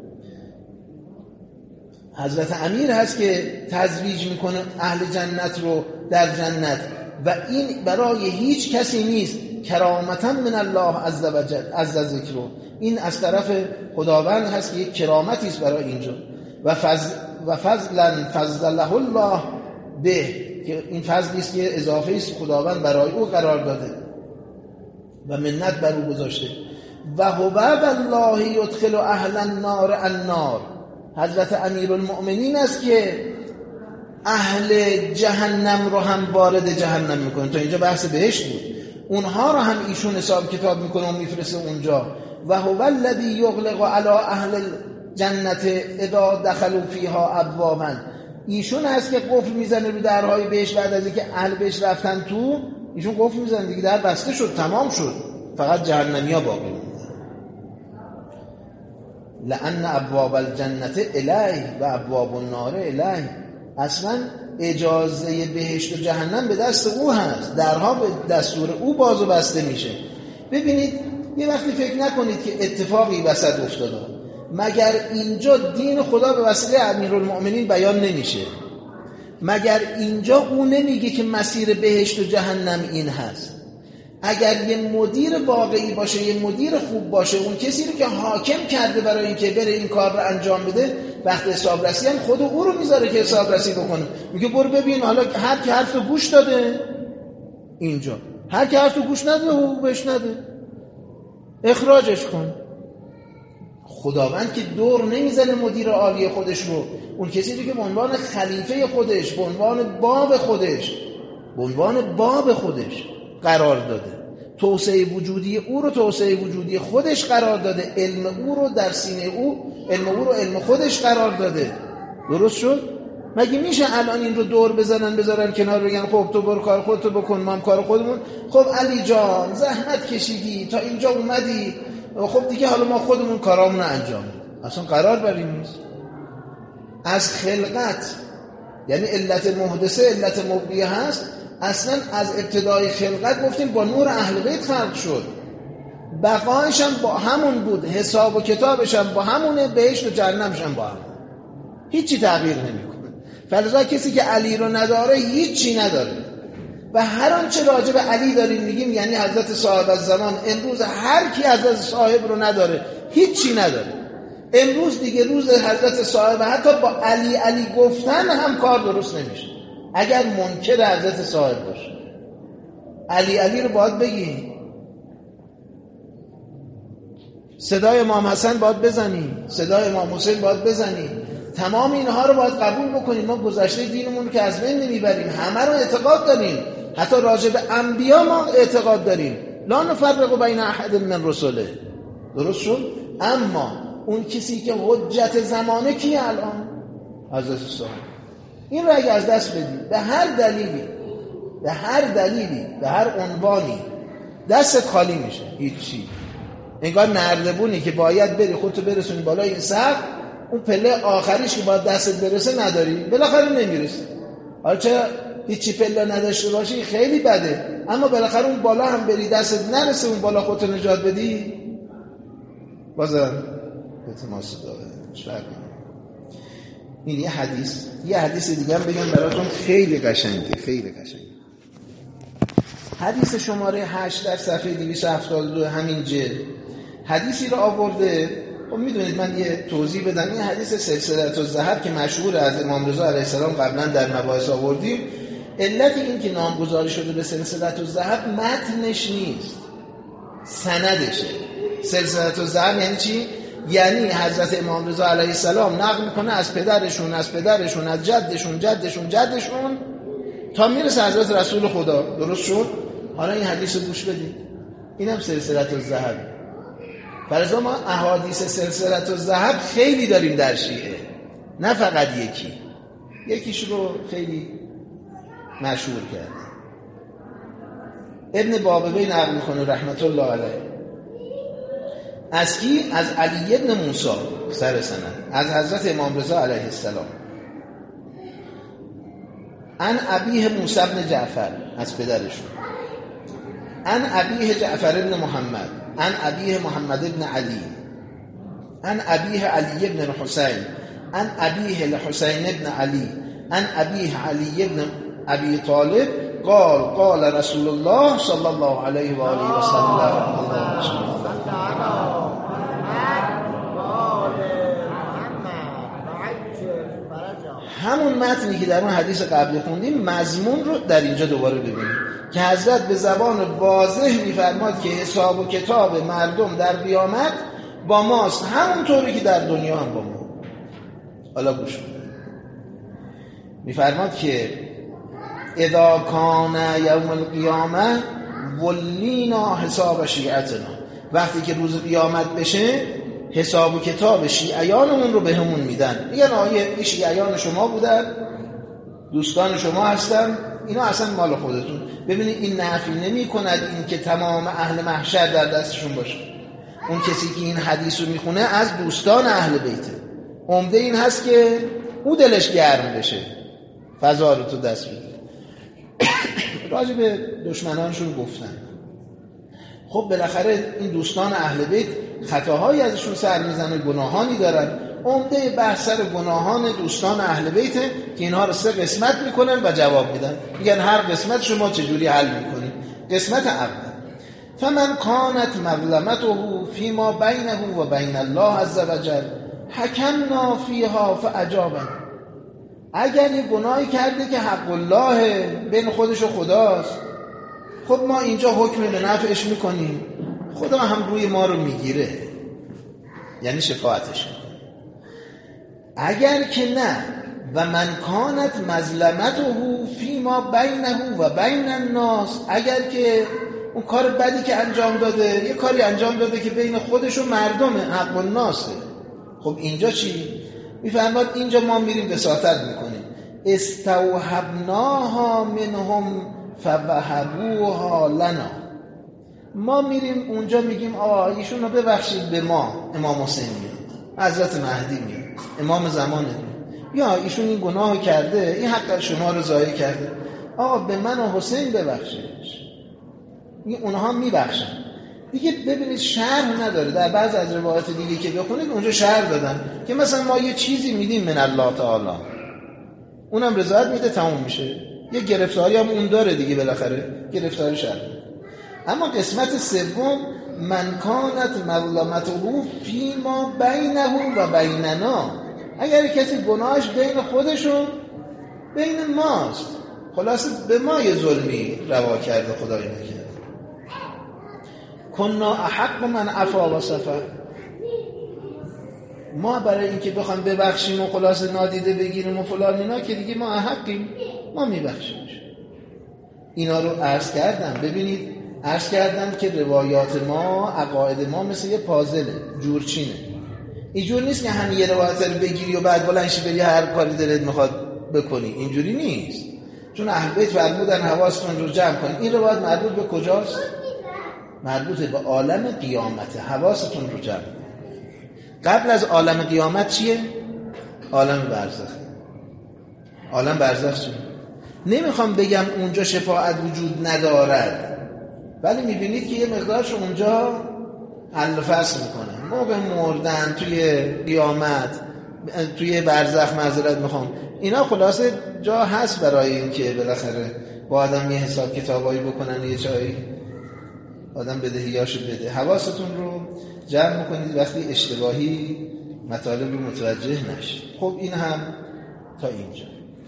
حضرت امیر هست که تزویج میکنه اهل جنت رو در جنت و این برای هیچ کسی نیست، کرامتا من الله عز وجل عز ذکره، این از طرف خداوند هست که یک کرامتی است برای اینجا و فضل و فضلا فضله الله به، که این فضلی است که اضافه است خداوند برای او قرار داده و منت بر او گذاشته. و هو والله یدخل اهل النار النار، حضرت امیرالمؤمنین است که اهل جهنم رو هم وارد جهنم میکنه. تا اینجا بحث بهشت بود، اونها رو هم ایشون حساب کتاب میکنه و میفرسته اونجا. و هو الذی یغلق علی اهل الجنت اذا دخلوا فیها ابوابا، ایشون هست که قفل میزنه رو درهای بهشت بعد از اینکه اهل بهشت رفتن تو، ایشون قفل میزنه دیگه، در بسته شد، تمام شد، فقط جهنمیا باقی موندن. لأن ابواب الجنت الیه و ابواب النار الیه، اصلا اجازه بهشت و جهنم به دست او هست، درها به دستور او باز و بسته میشه. ببینید یه وقتی فکر نکنید که اتفاقی وسط افتاده، مگر اینجا دین خدا به وسیله امیرالمؤمنین بیان نمیشه؟ مگر اینجا او نمیگه که مسیر بهشت و جهنم این هست؟ اگر یه مدیر واقعی باشه، یه مدیر خوب باشه، اون کسی رو که حاکم کرده برای اینکه بره این کار رو انجام بده، وقت حسابرسی هم خود او رو میذاره که حسابرسی بکنه، میگه برو ببین حالا هر کی حرف گوش داده اینجا، هر کی حرف گوش نداده او بهش نده، اخراجش کن. خداوند که دور نمیزنه مدیر عالی خودش رو، اون کسی رو که به عنوان خلیفه خودش، به عنوان باب خودش، به عنوان باب خودش قرار داده، توسعه وجودی او رو توسعه وجودی خودش قرار داده، علم او رو در سینه او، علم او رو علم خودش قرار داده. درست شد؟ مگه میشه الان این رو دور بزنن بذارن کنار بگن خب تو برو کار خودتو بکن ما هم کار خودمون، خب علی جان زحمت کشیدی تا اینجا اومدی، خب دیگه حالا ما خودمون کارامون رو انجام میدیم. اصلا قرار بر این نیست. از خلقت، یعنی علت محدثه علت مبدیه هست، اصلا از ابتدای خلقت گفتیم با نور اهل بیت خلق شد، بقایش هم با همون بود، حساب و کتابش هم با همونه، بهشت و جهنمش هم با همون، هیچی تغییر نمیکنه. فلذا کسی که علی رو نداره هیچی نداره. و هر آنچه راجع به علی داریم میگیم یعنی حضرت صاحب الزمان. امروز هر کی حضرت صاحب رو نداره هیچی نداره. امروز دیگه روز حضرت صاحب، حتی با علی علی گفتن هم کار درست نمیشه اگر منکر حضرت صاحب باشه. علی علی رو باید بگی، صدای امام حسن باید بزنیم، صدای امام حسین باید بزنیم، تمام اینها رو باید قبول بکنیم. ما گذشته دینمون که از بین نمیبریم، همه رو اعتقاد داریم، حتی راجع به انبیا ما اعتقاد داریم، لا نفرق بین احد من رسله. درست شد؟ اما اون کسی که حجت زمانه کیه الان؟ حضرت صاحب. این رو اگه از دست بدی به هر دلیلی، به هر دلیلی، به هر عنوانی، دستت خالی میشه، هیچی. انگار نردبونی که باید بری خودتو برسونی بالای این سقف، اون پله آخریش که باید دستت برسه نداری، بالاخره نمیرسی. حالا چه هیچی پله نداشته باشی خیلی بده، اما بالاخره اون بالا هم بری دستت نرسه، اون بالا خودتو نجات بدی، بازم التماس داره. شاید این یه حدیث، یه حدیث دیگه هم بگم براتون، خیلی قشنگه، خیلی قشنگه. حدیث شماره هشت در صفحه دویست و هفتاد و دو همین جلد حدیثی رو آورده. خب میدونید من یه توضیح بدم. این حدیث سلسله الذهب که مشهور از امام رضا علیه السلام قبلا در مباحث آوردیم، علت این که نامگذاری شده به سلسله الذهب متنش نیست، سندشه. سلسله الذهب یعنی چی؟ یعنی حضرت امام رضا علیه السلام نقل میکنه از پدرشون، از پدرشون، از جدشون، جدشون، جدشون تا میرسه حضرت رسول خدا. درست شد؟ حالا این حدیث رو گوش بدید، اینم سلسله الذهب. برای ما احادیث سلسله الذهب خیلی داریم در شیعه، نه فقط یکی. یکیش رو خیلی مشهور کرد. ابن بابوی نقل میکنه رحمت الله علیه از کی؟ از علی ابن موسی سر سند، از حضرت امام رضا علیه السلام، ان ابیه موسی ابن جعفر، از پدرشون، ان ابیه جعفر ابن محمد، ان ابیه محمد ابن علی، ان ابیه علی ابن الحسین، ان ابیه الحسین ابن علی، ان ابیه علی ابن ابی طالب قال قال رسول الله صلی الله علیه و آله و سلم. همون متنی که در اون حدیث قبلی خوندیم مضمون رو در اینجا دوباره ببینیم که حضرت به زبان واضح می‌فرماد که حساب و کتاب مردم در قیامت با ماست، همونطوری که در دنیا هم با ما. حالا گوش کنید، می‌فرماد که اذا کان یوم القیامه ولینا حساب شیعتنا، وقتی که روز قیامت بشه حساب و کتاب شیعیانمون رو به همون میدن، میگن آیه شیعیان شما بودن، دوستان شما هستن، اینا اصلا مال خودتون. ببینید این نفی نمی کند این که تمام اهل محشر در دستشون باشه. اون کسی که این حدیث رو میخونه از دوستان اهل بیته، عمده این هست که او دلش گرم بشه، فضا رو تو دست بگیره. راجع به دشمنانشون گفتن. خب بالاخره این دوستان اهل بیت خطاهایی ازشون سر میزنه، گناهانی دارن. عمده بحث سر گناهان دوستان اهل بیته که اینها رو سه قسمت میکنن و جواب میدن، میگن هر قسمت شما چجوری حل میکنید. قسمت اول، فمن کانت مظلمته فیما بینه و بین الله عز وجل حکمنا فیها فاجابنا. اگر یه گناهی کرده که حق الله بین خودش و خداست، خب ما اینجا حکم به نفعش میکنیم، خدا هم روی ما رو میگیره، یعنی شفاعتش. اگر که نه، و من کانت مظلمته فیما بینه و بین الناس، اگر که اون کار بدی که انجام داده یه کاری انجام داده که بین خودش و مردمه، حق الناسه، خب اینجا چی؟ میفرماد اینجا ما میریم وساطت میکنیم، استوهبناها منهم فوهبوها لنا. ما میریم اونجا میگیم آقا ایشون رو ببخشید به ما، امام حسین میاد، حضرت مهدی میاد، امام زمانه، یا ایشون این گناه کرده، این حق شما رو ضایع کرده، آقا به من و حسین ببخشیدش. اونها میبخشن دیگه. ببینید شرح نداره، در بعض از روایات دیگه که بخونید اونجا شرح دادن که مثلا ما یه چیزی میدیم من الله تعالی، اونم رضایت میده، تموم میشه. یه گرفتاری هم اون داره دیگه، بالاخره گرفتاری شرح. اما قسمت سوم، من کانت مظلمته فیما بینه و بیننا، اگر کسی گناهش بین خودش و بین ماست، خلاصه به ما یه ظلمی روا کرده، خدای نکرده، کنا احق من عفا و صفا، ما برای اینکه بخوام ببخشیم و خلاصه نادیده بگیریم و فلان اینا که دیگه ما احقیم، ما میبخشیم. اینا رو عرض کردم. ببینید عرض کردم که روایات ما، عقاید ما مثل یه پازله، جورچینه. اینجور نیست که هم یه روایت رو بگیری و بعد بلندشی بری هر کاری دلت میخواد بکنی، اینجوری نیست. چون اهل بیت فرمودن حواستون رو جمع کنید. این روایت مربوط به کجاست؟ مربوط به عالم قیامت. حواستون رو جمع کنید. قبل از عالم قیامت چیه؟ عالم برزخ. عالم برزخ چیه؟ نمیخوام بگم اونجا شفاعت وجود ندارد، ولی میبینید که یه مقدارش اونجا حل و فصل میکنن. موقع مردن، توی قیامت، توی برزخ، معذرت میخوام، اینا خلاصه جا هست برای این که بالاخره با آدم یه حساب کتابایی بکنن، یه چایی آدم بدهیاشو بده. حواستون رو جمع میکنید وقتی اشتباهی مطالب رو متوجه نشید. خب این هم تا اینجا.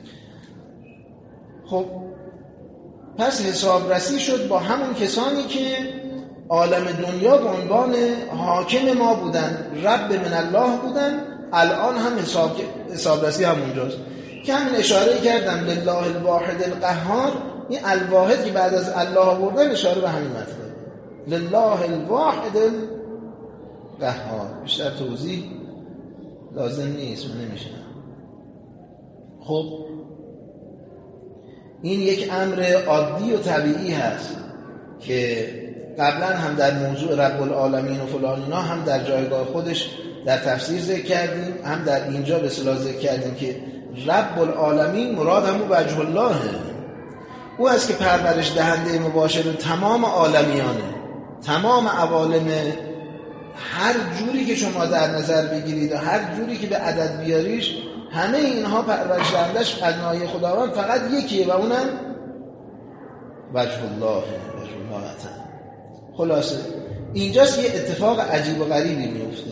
خب پس حسابرسی شد با همون کسانی که عالم دنیا به عنوان حاکم ما بودن، رب من الله بودن. الان هم حساب حسابرسی همونجاست که همین اشاره کردم لله الواحد القهار. این الواحد که بعد از الله آوردن اشاره به همین مطلب، لله الواحد القهار. بیشتر توضیح لازم نیست، من نمیشنم. خب این یک امر عادی و طبیعی هست که قبلا هم در موضوع رب العالمین و فلان اینا هم در جایگاه خودش در تفسیر ذکر کردیم، هم در اینجا به اصطلاح ذکر کردیم که رب العالمین مراد همون وجه الله، او است که پرورش دهنده مباشر تمام عالمیانه، تمام عوالم، هر جوری که شما در نظر بگیرید و هر جوری که به عدد بیاریش، همه اینها پرورش دهندش از ناحیه خداوند فقط یکیه و اونم وجه الله، وجه الله تعالی. خلاصه اینجاست یه اتفاق عجیب و غریبی میفته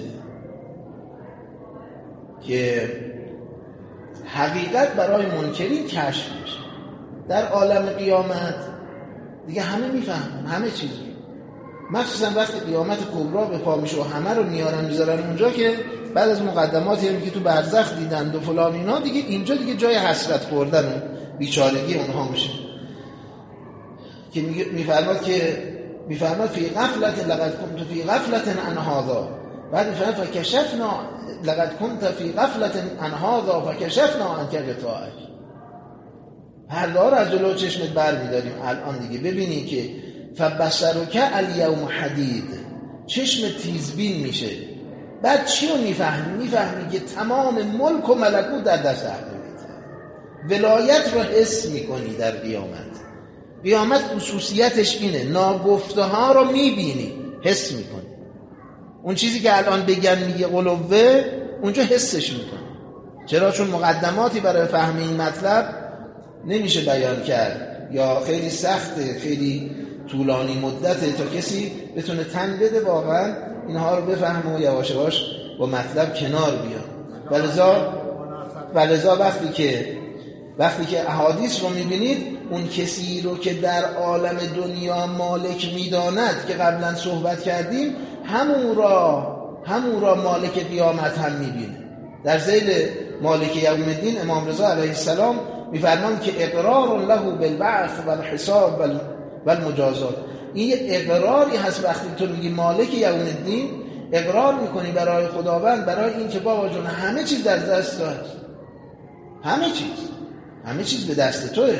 که حقیقت برای منکرین کشف میشه. در عالم قیامت دیگه همه میفهمن همه چیز، مخصوصا وقتی قیامت کبرا به پا میشه و همه رو میارن میذارن اونجا، که بعد از مقدماتی هم که تو برزخ دیدند و فلان اینا، دیگه اینجا دیگه جای حسرت خوردن و بیچارگی اونها میشه. که میفرماد که میفرماد فی غفلت لقد كنت فی غفلت عن هذا، بعد میفرماد فکشفنا لقد كنت فی غفلت عن هذا فکشفنا عنک غطاءک. پرده ها رو از جلو چشمت بر میداریم الان دیگه، ببینی که فبصرک الیوم حدید، چشم تیزبین میشه. بعد چی رو میفهمی؟ میفهمی که تمام ملک و ملکوت در دست اهل بیته، ولایت رو حس میکنی در قیامت. قیامت خصوصیتش اینه، ناگفته ها رو میبینی، حس میکنی. اون چیزی که الان بگن میگه قلوه، اونجا حسش میکنی. چرا؟ چون مقدماتی برای فهم این مطلب نمیشه بیان کرد، یا خیلی سخته، خیلی طولانی مدته تا کسی بتونه تن بده واقعا اینها رو بفهمه و یواش یواش با مطلب کنار بیاد. ولذا ولذا وقتی که وقتی که احادیث رو میبینید، اون کسی رو که در عالم دنیا مالک میداند که قبلا صحبت کردیم، همون را همون را مالک قیامت هم میبینه. در ذیل مالک یوم الدین امام رضا علیه السلام میفرمان که اقرار له بالبعث والحساب والمجازات. این یه اقراری هست وقتی تو میگی مالک یوم الدین، اقرار میکنی برای خداوند، برای این که بابا جون همه چیز در دست تو هست، همه چیز همه چیز به دست توه،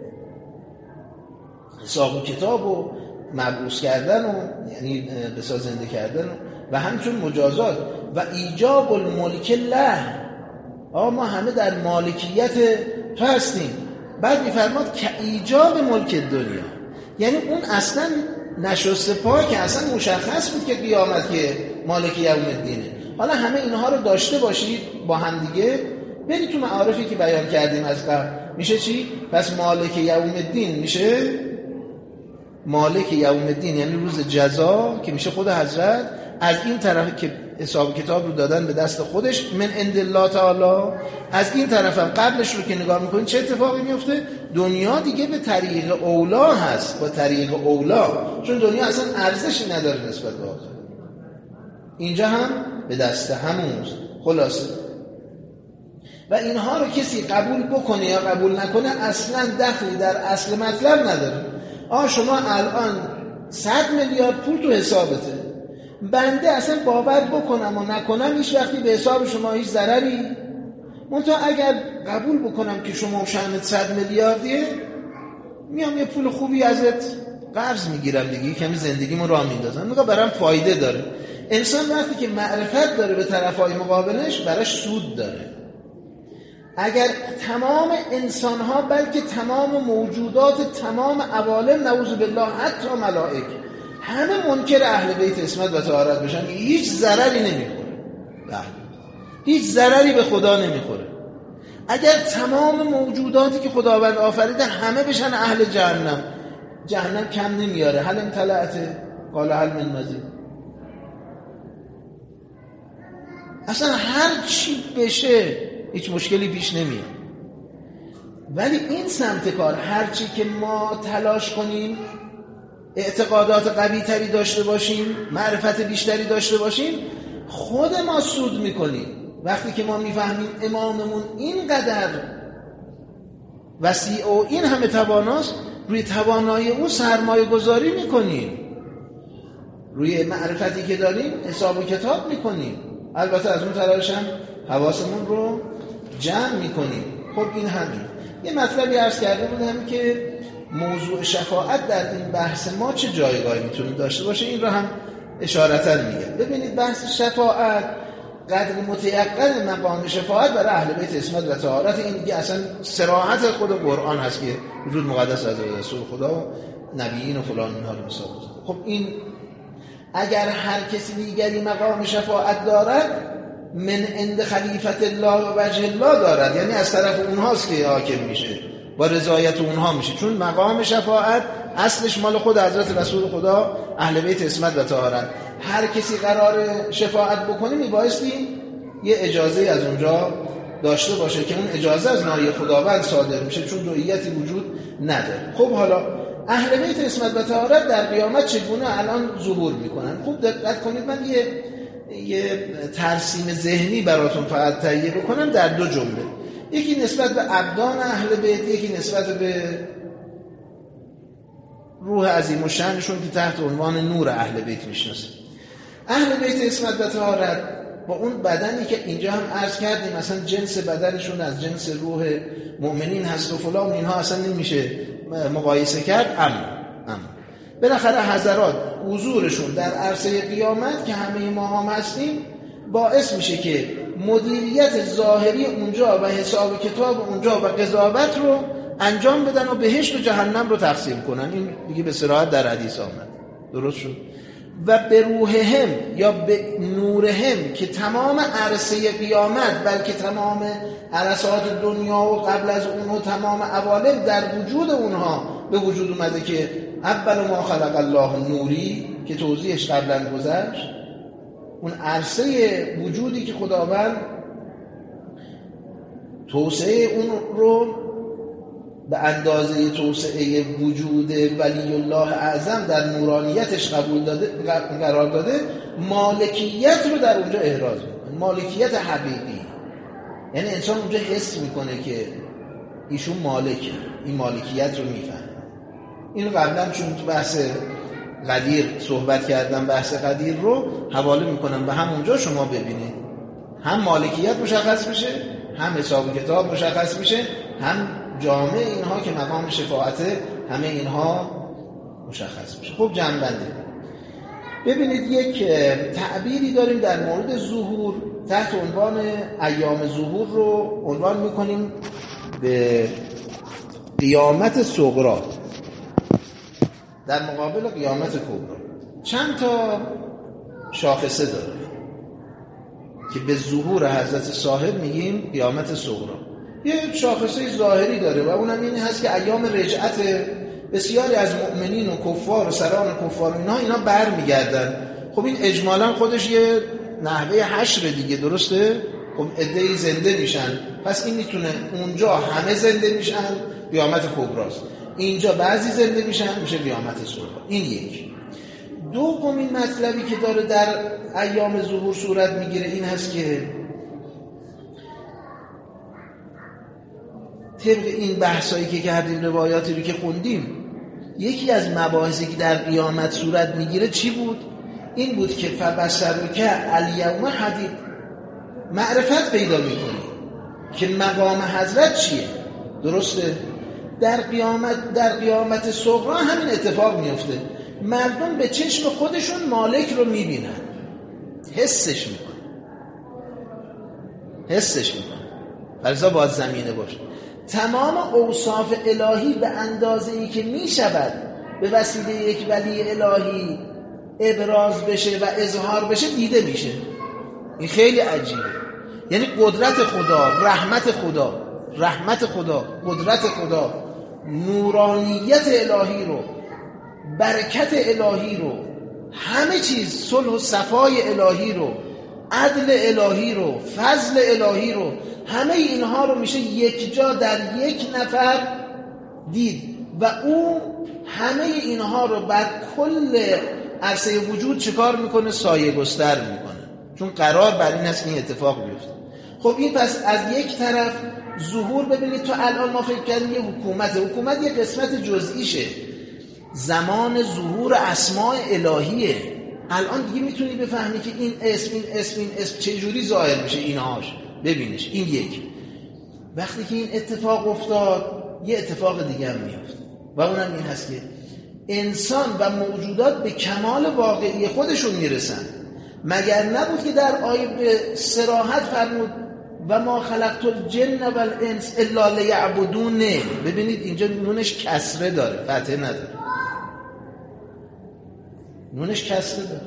حساب و کتاب و مبعوث کردن و یعنی بسا زنده کردن و, و همچون مجازات و ایجاب الملک له. آقا ما همه در مالکیت تو هستیم. بعد میفرماد که ایجاب ملک دنیا، یعنی اون اصلا نشسته پا که اصلا مشخص بود که قیامت که مالک یوم الدینه. حالا همه اینها رو داشته باشید با هم دیگه، برید تو معارفی که بیان کردیم از قبل، میشه چی؟ پس مالک یوم الدین میشه مالک یوم الدین، یعنی روز جزا که میشه خود حضرت. از این طرف که حساب کتاب رو دادن به دست خودش من عند الله تعالی، از این طرف هم قبلش رو که نگاه میکنید چه اتفاقی میفته؟ دنیا دیگه به طریق اولا هست، با طریق اولا، چون دنیا اصلا ارزشی نداره نسبت به آخرت. اینجا هم به دست همونست. خلاصه و اینها رو کسی قبول بکنه یا قبول نکنه اصلا دخلی در اصل مطلب نداره. آه شما الان صد میلیارد پول تو حسابته، بنده اصلا باور بکنم و نکنم هیچ وقتی به حساب شما هیچ ضرری، منتها اگر قبول بکنم که شما شأنت صد میلیاردیه، میام یه پول خوبی ازت قرض میگیرم دیگه، کمی زندگیمو راه میندازم، میگم برام فایده داره. انسان وقتی که معرفت داره به طرفای مقابلش، براش سود داره. اگر تمام انسان‌ها بلکه تمام موجودات تمام عوالم نعوذ بالله حتی ملائک همه منکر اهل بیت عصمت و طهارت بشن، هیچ ضرری نمیخوره، هیچ ضرری به خدا نمیخوره. اگر تمام موجوداتی که خداوند آفریده همه بشن اهل جهنم، جهنم کم نمیاره. هل امتلأت قال هل من مزید. اصلا هر چی بشه هیچ مشکلی پیش نمیاد. ولی این سمت کار، هرچی که ما تلاش کنیم، اعتقادات قوی تری داشته باشیم، معرفت بیشتری داشته باشیم، خود ما سود میکنیم. وقتی که ما میفهمیم اماممون اینقدر وسیع و این همه تواناست، روی توانایی اون سرمایه گذاری میکنیم، روی معرفتی که داریم حساب و کتاب میکنیم. البته از اون طرفش هم حواسمون رو جمع میکنیم. خب این همین. یه مطلبی عرض کرده بودم که موضوع شفاعت در این بحث ما چه جایگاهی میتونه داشته باشه این رو هم اشارتا میگه. ببینید بحث شفاعت قدر متیقن مقام شفاعت برای اهل بیت عصمت و طهارت، این دیگه اصلا صراحت خود قرآن هست که وجود مقدس از رسول خدا و نبیین و فلان اینها رو مثال بزنه. خب این اگر هر کسی دیگری مقام شفاعت دارد من عند خلیفت الله و وجه الله دارد، یعنی از طرف اونهاست که حاکم میشه، با رضایت اونها میشه، چون مقام شفاعت اصلش مال خود حضرت رسول خدا اهل بیت عصمت و طهارت. هر کسی قرار شفاعت بکنه میبایستی یه اجازه از اونجا داشته باشه که اون اجازه از ناحیه خداوند صادر میشه، چون دوئیتی وجود نداره. خب حالا اهل بیت عصمت و طهارت در قیامت چگونه الان ظهور میکنن؟ خوب دقت کنید، من یه یه ترسیم ذهنی براتون فقط تهیه بکنم در دو جمله. یکی نسبت به ابدان اهل بیت، یکی نسبت به روح عظیم و شأنشون که تحت عنوان نور اهل بیت میشناسه. اهل بیت عصمت و طهارت با اون بدنی که اینجا هم عرض کردیم مثلا جنس بدنشون از جنس روح مؤمنین هست و فلان، اینها اصلا نمیشه مقایسه کرد، اما اما بالاخره حضرات حضورشون در عرصه قیامت که همه ما هم هستیم باعث میشه که مدیریت ظاهری اونجا و حساب کتاب اونجا و قضاوت رو انجام بدن و بهشت و جهنم رو تقسیم کنن. این دیگه به صراحت در حدیث آمد، درست شد. و به روحهم یا به نورهم که تمام عرصه قیامت بلکه تمام عرصات دنیا و قبل از اون و تمام عوالم در وجود اونها به وجود اومده که اول ما خلق الله نوری که توضیحش قبلا گذشت. اون عرصه وجودی که خداوند توسعه اون رو به اندازه توسعه وجود ولی الله اعظم در نورانیتش قبول داده قرار داده، مالکیت رو در اونجا احراز میکنه، مالکیت حقیقی. یعنی انسان اونجا حس میکنه که ایشون مالکه، این مالکیت رو میفهمه. این قبلا چون تو بحث قدیر صحبت کردم، بحث قدیر رو حواله میکنم به همونجا شما ببینید، هم مالکیت مشخص میشه، هم حساب کتاب مشخص میشه، هم جامع اینها که مقام شفاعته، همه اینها مشخص میشه. خب جنبنده ببینید، یک تعبیری داریم در مورد ظهور تحت عنوان ایام ظهور رو عنوان میکنیم به قیامت صغری در مقابل قیامت کبری. چند تا شاخصه داره که به ظهور حضرت صاحب میگیم قیامت صغری. یه شاخصه ظاهری داره و اونم این هست که ایام رجعت بسیاری از مؤمنین و کفار و سران کفار اینا اینا بر میگردن. خب این اجمالا خودش یه نحوه حشر دیگه، درسته؟ خب عده‌ای زنده میشن، پس این میتونه اونجا همه زنده میشن قیامت کبراست، اینجا بعضی زنده میشن میشه قیامت صغری. این یک. دومین مطلبی که داره در ایام ظهور صورت میگیره این هست که طبق این بحثایی که کردیم، روایاتی رو که خوندیم، یکی از مباحثی که در قیامت صورت میگیره چی بود؟ این بود که فبصرک الیوم حدید، معرفت پیدا میکنی که مقام حضرت چیه، درسته؟ در قیامت در قیامت صغری همین اتفاق میفته، مردم به چشم خودشون مالک رو میبینن، حسش میکنن حسش میکنن فرضا باید زمینه باشه. تمام اوصاف الهی به اندازه‌ای که میشود به وسیله یک ولی الهی ابراز بشه و اظهار بشه دیده میشه. این خیلی عجیبه. یعنی قدرت خدا، رحمت خدا، رحمت خدا، قدرت خدا، نورانیت الهی رو، برکت الهی رو، همه چیز، صلح و صفای الهی رو، عدل الهی رو، فضل الهی رو، همه اینها رو میشه یک جا در یک نفر دید و او همه اینها رو بر کل عرصه وجود چکار میکنه؟ سایه گستر میکنه، چون قرار بر این هست که این اتفاق بیفته. خب این پس از یک طرف ظهور، ببینید تو الان ما فکر کردیم یه حکومت، حکومت یه قسمت جزئیشه، زمان ظهور اسماء الهیه. الان دیگه میتونی بفهمی که این اسم این اسم این اسم چجوری ظاهر میشه، اینهاش ببینش. این یک. وقتی که این اتفاق افتاد یه اتفاق دیگه هم میفته. و اونم این هست که انسان و موجودات به کمال واقعی خودشون میرسن. مگر نبود که در آیه به صراحت فرمود و ما خلقت الجن و الانس الا لیعبدونه. ببینید اینجا نونش کسره داره، فتحه نداره. نونش کسره داره.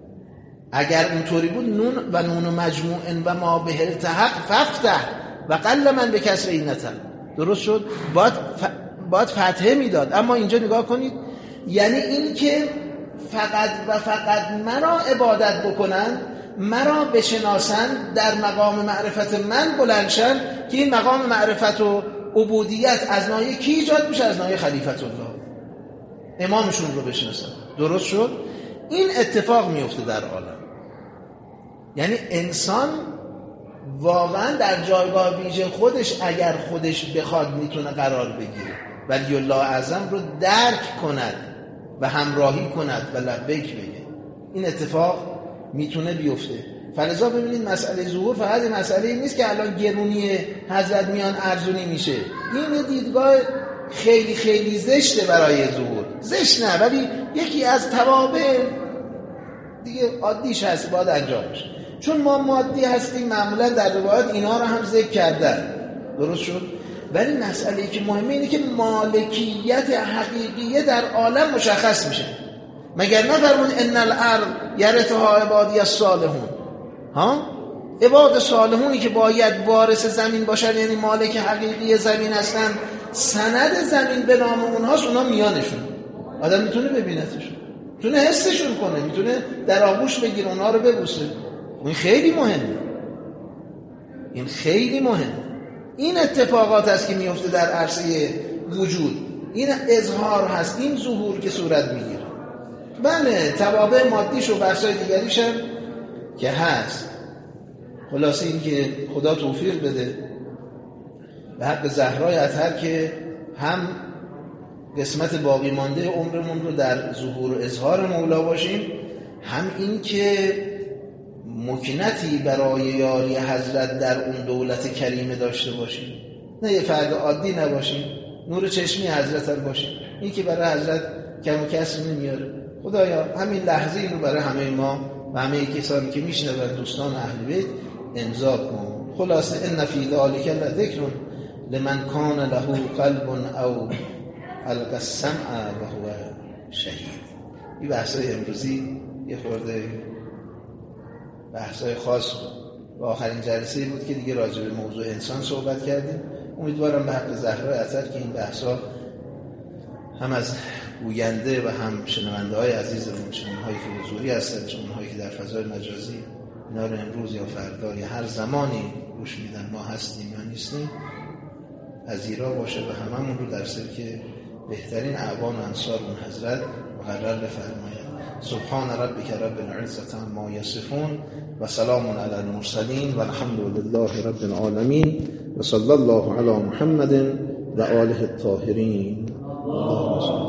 اگر اونطوری بود نون و نون و مجموع و ما به التحق ففتح و قل من به کسره این نتن. درست شد؟ باید, ف... باید فتحه میداد. اما اینجا نگاه کنید، یعنی این که فقط و فقط مرا عبادت بکنن، مرا بشناسن، در مقام معرفت من بلندشن، که این مقام معرفت و عبودیت از ناحیه کی ایجاد میشه؟ از ناحیه خلیفت الله، امامشون رو بشناسن. درست شد؟ این اتفاق میفته در عالم. یعنی انسان واقعا در جایگاه ویژه خودش اگر خودش بخواد میتونه قرار بگیره، ولی الله اعظم رو درک کند و همراهی کند و لبیک بگه. این اتفاق میتونه بیفته. فلذا ببینید مسئله ظهور فقط مسئله نیست که الان گرونی حضرت میان ارزونی میشه. این دیدگاه خیلی خیلی زشته برای ظهور. زشت نه، ولی یکی از توابع دیگه عادیش هست، باید انجام بشه. چون ما مادی هستیم، معمولا در روایات اینا رو هم ذکر کردن. درست شد؟ ولی مسئله که مهمه اینه که مالکیت حقیقیه در عالم مشخص میشه. مگر نفرمون ان الارض یرثها عبادی الصالحون؟ ها؟ عباد صالحونی که باید وارث زمین باشن، یعنی مالک حقیقی زمین هستن، سند زمین به نام اونهاست، اونها میانشون. آدم میتونه ببینتشون، میتونه حسشون کنه، میتونه در آغوش بگیره، اونها رو ببوسه. این خیلی مهمه. این خیلی مهمه. این اتفاقات هست که میفته در عرصه وجود. این اظهار هست، این ظهور که صورت میگیره. بله، توابع مادیش و بحثای دیگریش هم که هست. خلاصه این که خدا توفیق بده به حق زهرای اطهر که هم قسمت باقی مانده عمرمون رو در ظهور و اظهار مولا باشیم، هم این که مکنتی برای یاری حضرت در اون دولت کریمه داشته باشیم. نه یه فرد عادی نباشیم، نور چشمی حضرت هم باشیم. این که برای حضرت کم و کسر نمیاره. خدایا همین لحظه اینو برای همه ما و همه کسانی که میشنون دوستان اهل بیت امضا کن. خلاصه ان فی ذلک لذکر لمن کان له قلب او القى السمع و هو شهید. این بحثای امروزی یه خورده بحثای خاص بود و آخرین جلسه بود که دیگه راجع به موضوع انسان صحبت کردیم. امیدوارم به حق زهرای اطهر که این بحثا هم از گوینده و هم شنونده های عزیزمون، شنونده های که حضوری هستن، شنونده هایی که در فضای مجازی اینا رو امروز یا فردا یا هر زمانی گوش میدن، ما هستیم یا نیستیم، پذیرا باشه و هممون رو در سلک بهترین اعوان و انصار اون حضرت مقرر بفرماید. سبحان ربک رب العزة عما یصفون و سلام علی المرسلین و الحمد لله رب العالمین و صلی الله علی محمد و آله الطاهرین. اللهم صل